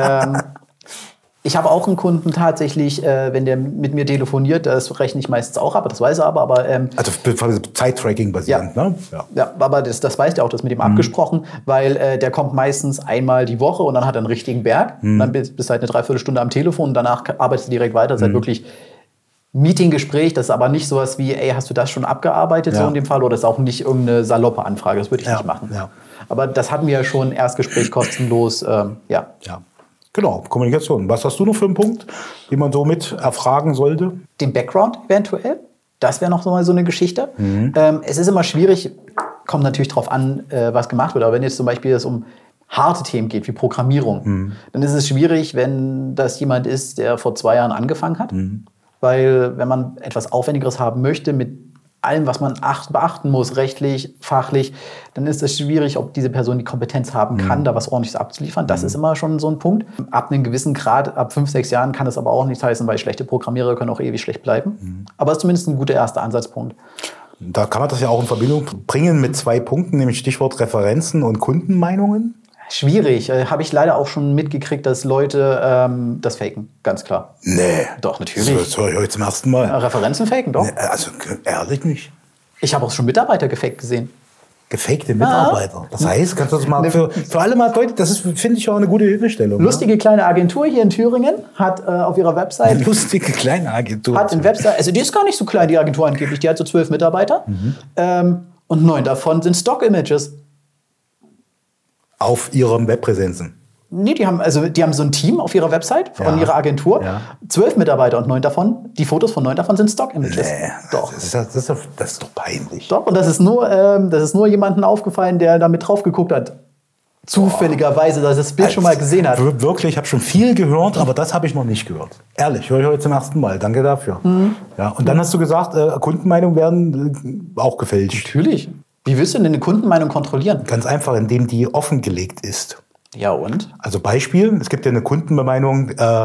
Ich habe auch einen Kunden tatsächlich, wenn der mit mir telefoniert, das rechne ich meistens auch ab, das weiß er aber also Zeit-Tracking basierend, ne? Ja, aber das weiß der auch, das mit ihm abgesprochen, weil der kommt meistens einmal die Woche und dann hat er einen richtigen Berg. Und dann bist du halt eine Dreiviertelstunde am Telefon und danach arbeitest du direkt weiter. Das ist halt wirklich Meeting-Gespräch, das ist aber nicht sowas wie, ey, hast du das schon abgearbeitet, so in dem Fall, oder ist auch nicht irgendeine saloppe Anfrage, das würde ich nicht machen. Ja. Aber das hatten wir ja schon, Erstgespräch kostenlos, ja. Genau, Kommunikation. Was hast du noch für einen Punkt, den man so mit erfragen sollte? Den Background eventuell, das wäre noch so mal so eine Geschichte. Es ist immer schwierig, kommt natürlich drauf an, was gemacht wird, aber wenn jetzt zum Beispiel es um harte Themen geht, wie Programmierung, dann ist es schwierig, wenn das jemand ist, der vor 2 Jahren angefangen hat. Weil wenn man etwas Aufwendigeres haben möchte, mit allem, was man beachten muss, rechtlich, fachlich, dann ist es schwierig, ob diese Person die Kompetenz haben kann, da was Ordentliches abzuliefern. Das ist immer schon so ein Punkt. Ab einem gewissen Grad, ab 5, 6 Jahren kann das aber auch nichts heißen, weil schlechte Programmierer können auch ewig schlecht bleiben. Aber es ist zumindest ein guter erster Ansatzpunkt. Da kann man das ja auch in Verbindung bringen mit 2 Punkten, nämlich Stichwort Referenzen und Kundenmeinungen. Schwierig. Habe ich leider auch schon mitgekriegt, dass Leute das faken. Ganz klar. Nee. Doch, natürlich. Das höre ich heute zum ersten Mal. Referenzen faken, doch. Nee, also ehrlich nicht. Ich habe auch schon Mitarbeiter gefaked gesehen. Gefakte Mitarbeiter? Das heißt, kannst du das mal für alle mal deutlich, das ist, finde ich, auch eine gute Hilfestellung. Lustige kleine Agentur hier in Thüringen hat auf ihrer Website... Eine lustige kleine Agentur. Hat eine Website, also die ist gar nicht so klein, die Agentur angeblich. Die hat so 12 Mitarbeiter. Und 9 davon sind Stock-Images. Auf ihren Webpräsenzen? Nee, die haben so ein Team auf ihrer Website von ihrer Agentur. 12 Mitarbeiter und 9 davon, die Fotos von 9 davon sind Stock-Images. Nee, doch. Das ist doch peinlich. Doch, und das ist nur jemandem aufgefallen, der da mit drauf geguckt hat. Zufälligerweise, dass er das Bild schon mal gesehen hat. Wirklich, ich habe schon viel gehört, aber das habe ich noch nicht gehört. Ehrlich, höre ich heute zum ersten Mal. Danke dafür. Ja, und dann hast du gesagt, Kundenmeinungen werden auch gefälscht. Natürlich. Wie willst du denn eine Kundenmeinung kontrollieren? Ganz einfach, indem die offengelegt ist. Ja, und? Also Beispiel, es gibt ja eine Kundenmeinung,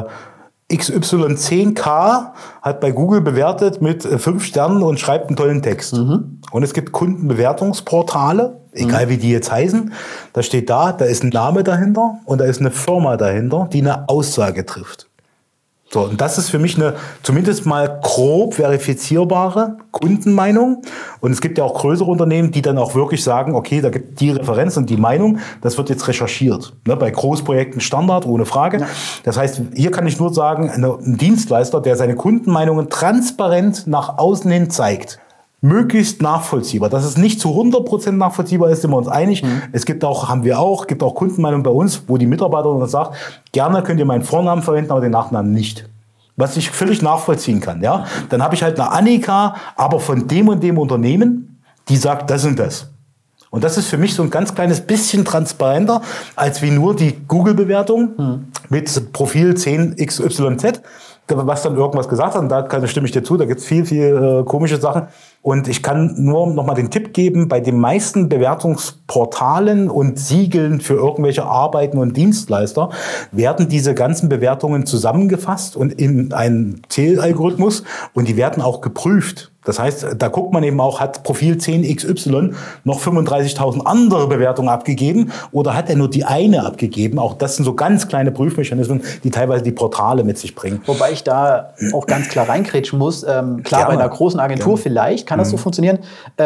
XY10K hat bei Google bewertet mit 5 Sternen und schreibt einen tollen Text. Und es gibt Kundenbewertungsportale, egal wie die jetzt heißen, da steht da ist ein Name dahinter und da ist eine Firma dahinter, die eine Aussage trifft. So, und das ist für mich eine zumindest mal grob verifizierbare Kundenmeinung. Und es gibt ja auch größere Unternehmen, die dann auch wirklich sagen, okay, da gibt die Referenz und die Meinung, das wird jetzt recherchiert. Ne, bei Großprojekten Standard, ohne Frage. Ja. Das heißt, hier kann ich nur sagen, ein Dienstleister, der seine Kundenmeinungen transparent nach außen hin zeigt, möglichst nachvollziehbar. Dass es nicht zu 100% nachvollziehbar ist, sind wir uns einig. Es gibt auch Kundenmeinungen bei uns, wo die Mitarbeiter uns sagen, gerne könnt ihr meinen Vornamen verwenden, aber den Nachnamen nicht. Was ich völlig nachvollziehen kann. Ja? Dann habe ich halt eine Annika, aber von dem und dem Unternehmen, die sagt das und das. Und das ist für mich so ein ganz kleines bisschen transparenter, als wie nur die Google-Bewertung mit Profil 10XYZ, was dann irgendwas gesagt hat. Und da stimme ich dir zu, da gibt es viel komische Sachen. Und ich kann nur noch mal den Tipp geben, bei den meisten Bewertungsportalen und Siegeln für irgendwelche Arbeiten und Dienstleister werden diese ganzen Bewertungen zusammengefasst und in einen Zählalgorithmus und die werden auch geprüft. Das heißt, da guckt man eben auch, hat Profil 10XY noch 35.000 andere Bewertungen abgegeben oder hat er nur die eine abgegeben? Auch das sind so ganz kleine Prüfmechanismen, die teilweise die Portale mit sich bringen. Wobei ich da auch ganz klar reinkrätschen muss. Klar, bei einer großen Agentur vielleicht kann das so funktionieren.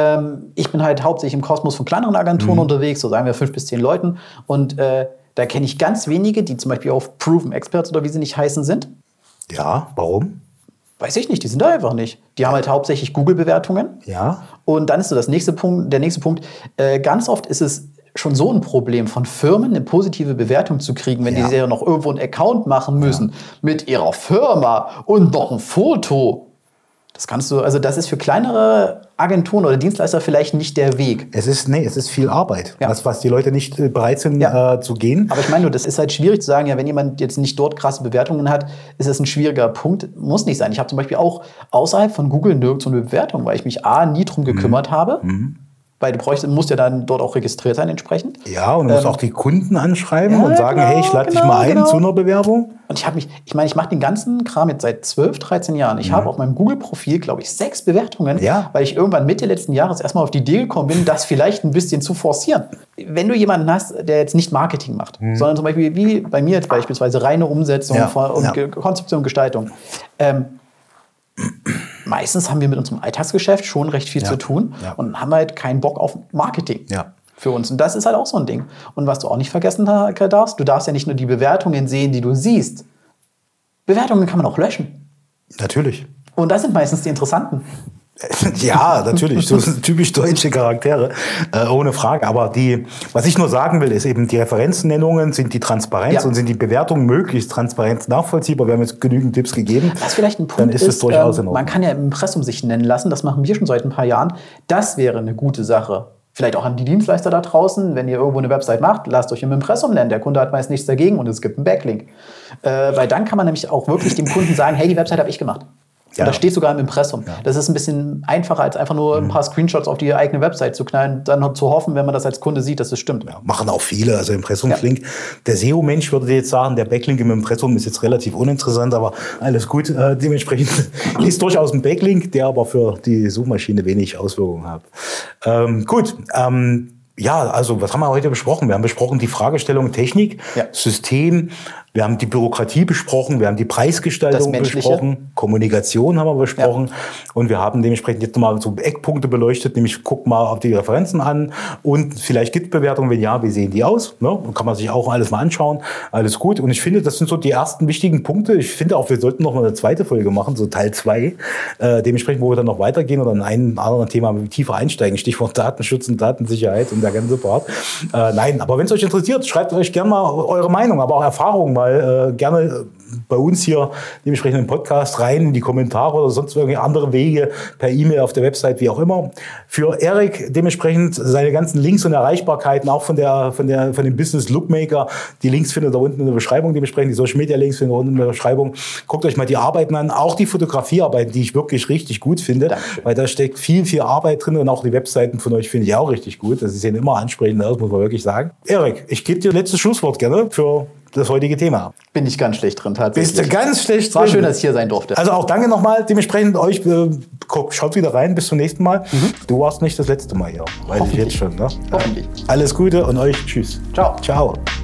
Ich bin halt hauptsächlich im Kosmos von kleineren Agenturen unterwegs, so sagen wir 5 bis 10 Leuten. Und da kenne ich ganz wenige, die zum Beispiel auf Proven Experts oder wie sie nicht heißen sind. Ja, warum? Weiß ich nicht, die sind da einfach nicht. Die haben halt hauptsächlich Google-Bewertungen. Ja. Und dann ist so der nächste Punkt. Ganz oft ist es schon so ein Problem von Firmen, eine positive Bewertung zu kriegen, wenn die ja noch irgendwo einen Account machen müssen mit ihrer Firma und noch ein Foto. Das kannst du, also das ist für kleinere Agenturen oder Dienstleister vielleicht nicht der Weg. Es ist viel Arbeit, Ja. was die Leute nicht bereit sind zu gehen. Aber ich meine nur, das ist halt schwierig zu sagen, ja, wenn jemand jetzt nicht dort krasse Bewertungen hat, ist das ein schwieriger Punkt. Muss nicht sein. Ich habe zum Beispiel auch außerhalb von Google nirgends so eine Bewertung, weil ich mich nie drum gekümmert habe. Weil du musst ja dann dort auch registriert sein entsprechend. Ja, und du musst auch die Kunden anschreiben und sagen, hey, ich lade dich mal ein zu einer Bewerbung. Und ich mache den ganzen Kram jetzt seit 12, 13 Jahren. Ich habe auf meinem Google-Profil, glaube ich, 6 Bewertungen, weil ich irgendwann Mitte letzten Jahres erstmal auf die Idee gekommen bin, das vielleicht ein bisschen zu forcieren. Wenn du jemanden hast, der jetzt nicht Marketing macht, sondern zum Beispiel wie bei mir jetzt beispielsweise reine Umsetzung und Konzeption und Gestaltung, meistens haben wir mit unserem Alltagsgeschäft schon recht viel zu tun und haben halt keinen Bock auf Marketing für uns. Und das ist halt auch so ein Ding. Und was du auch nicht vergessen darfst, du darfst ja nicht nur die Bewertungen sehen, die du siehst. Bewertungen kann man auch löschen. Natürlich. Und das sind meistens die interessanten. Ja, natürlich. So sind typisch deutsche Charaktere, ohne Frage. Aber was ich nur sagen will, ist eben, die Referenznennungen, sind die Transparenz und sind die Bewertungen möglichst transparent nachvollziehbar. Wir haben jetzt genügend Tipps gegeben. Was vielleicht ein Punkt dann ist es durchaus in Ordnung. Man kann ja im Impressum sich nennen lassen. Das machen wir schon seit ein paar Jahren. Das wäre eine gute Sache. Vielleicht auch an die Dienstleister da draußen, wenn ihr irgendwo eine Website macht, lasst euch im Impressum nennen. Der Kunde hat meist nichts dagegen und es gibt einen Backlink. Weil dann kann man nämlich auch wirklich dem Kunden sagen, hey, die Website habe ich gemacht. Und das steht sogar im Impressum. Ja. Das ist ein bisschen einfacher, als einfach nur ein paar Screenshots auf die eigene Website zu knallen, dann zu hoffen, wenn man das als Kunde sieht, dass es stimmt. Ja, machen auch viele. Also Impressumslink. Der SEO-Mensch würde dir jetzt sagen, der Backlink im Impressum ist jetzt relativ uninteressant, aber alles gut. Dementsprechend ist durchaus ein Backlink, der aber für die Suchmaschine wenig Auswirkungen hat. Gut. Ja, also was haben wir heute besprochen? Wir haben besprochen die Fragestellung Technik, System, wir haben die Bürokratie besprochen, wir haben die Preisgestaltung besprochen, Kommunikation haben wir besprochen und wir haben dementsprechend jetzt nochmal so Eckpunkte beleuchtet, nämlich guck mal auf die Referenzen an und vielleicht Git-Bewertungen, wenn ja, wie sehen die aus? Ne? Dann kann man sich auch alles mal anschauen, alles gut. Und ich finde, das sind so die ersten wichtigen Punkte. Ich finde auch, wir sollten noch mal eine zweite Folge machen, so Teil 2, dementsprechend, wo wir dann noch weitergehen oder in ein anderes Thema tiefer einsteigen, Stichwort Datenschutz und Datensicherheit und der ganze Part. Nein, aber wenn es euch interessiert, schreibt euch gerne mal eure Meinung, aber auch Erfahrungen mal gerne bei uns hier dementsprechend im Podcast rein in die Kommentare oder sonst irgendwelche andere Wege per E-Mail auf der Website, wie auch immer. Für Erik dementsprechend seine ganzen Links und Erreichbarkeiten, auch von dem Business Lookmaker. Die Links findet ihr unten in der Beschreibung, dementsprechend die Social Media Links findet ihr unten in der Beschreibung. Guckt euch mal die Arbeiten an, auch die Fotografiearbeiten, die ich wirklich richtig gut finde, weil da steckt viel, viel Arbeit drin und auch die Webseiten von euch finde ich auch richtig gut. Das sehen immer ansprechend aus, muss man wirklich sagen. Erik, ich gebe dir letztes Schlusswort gerne für das heutige Thema. Bin ich ganz schlecht drin, tatsächlich. Bist du ganz schlecht drin? War schön, dass ich hier sein durfte. Also auch danke nochmal dementsprechend euch. Schaut wieder rein, bis zum nächsten Mal. Du warst nicht das letzte Mal hier. Weiß ich jetzt schon. Ne? Hoffentlich. Alles Gute und euch tschüss. Ciao. Ciao.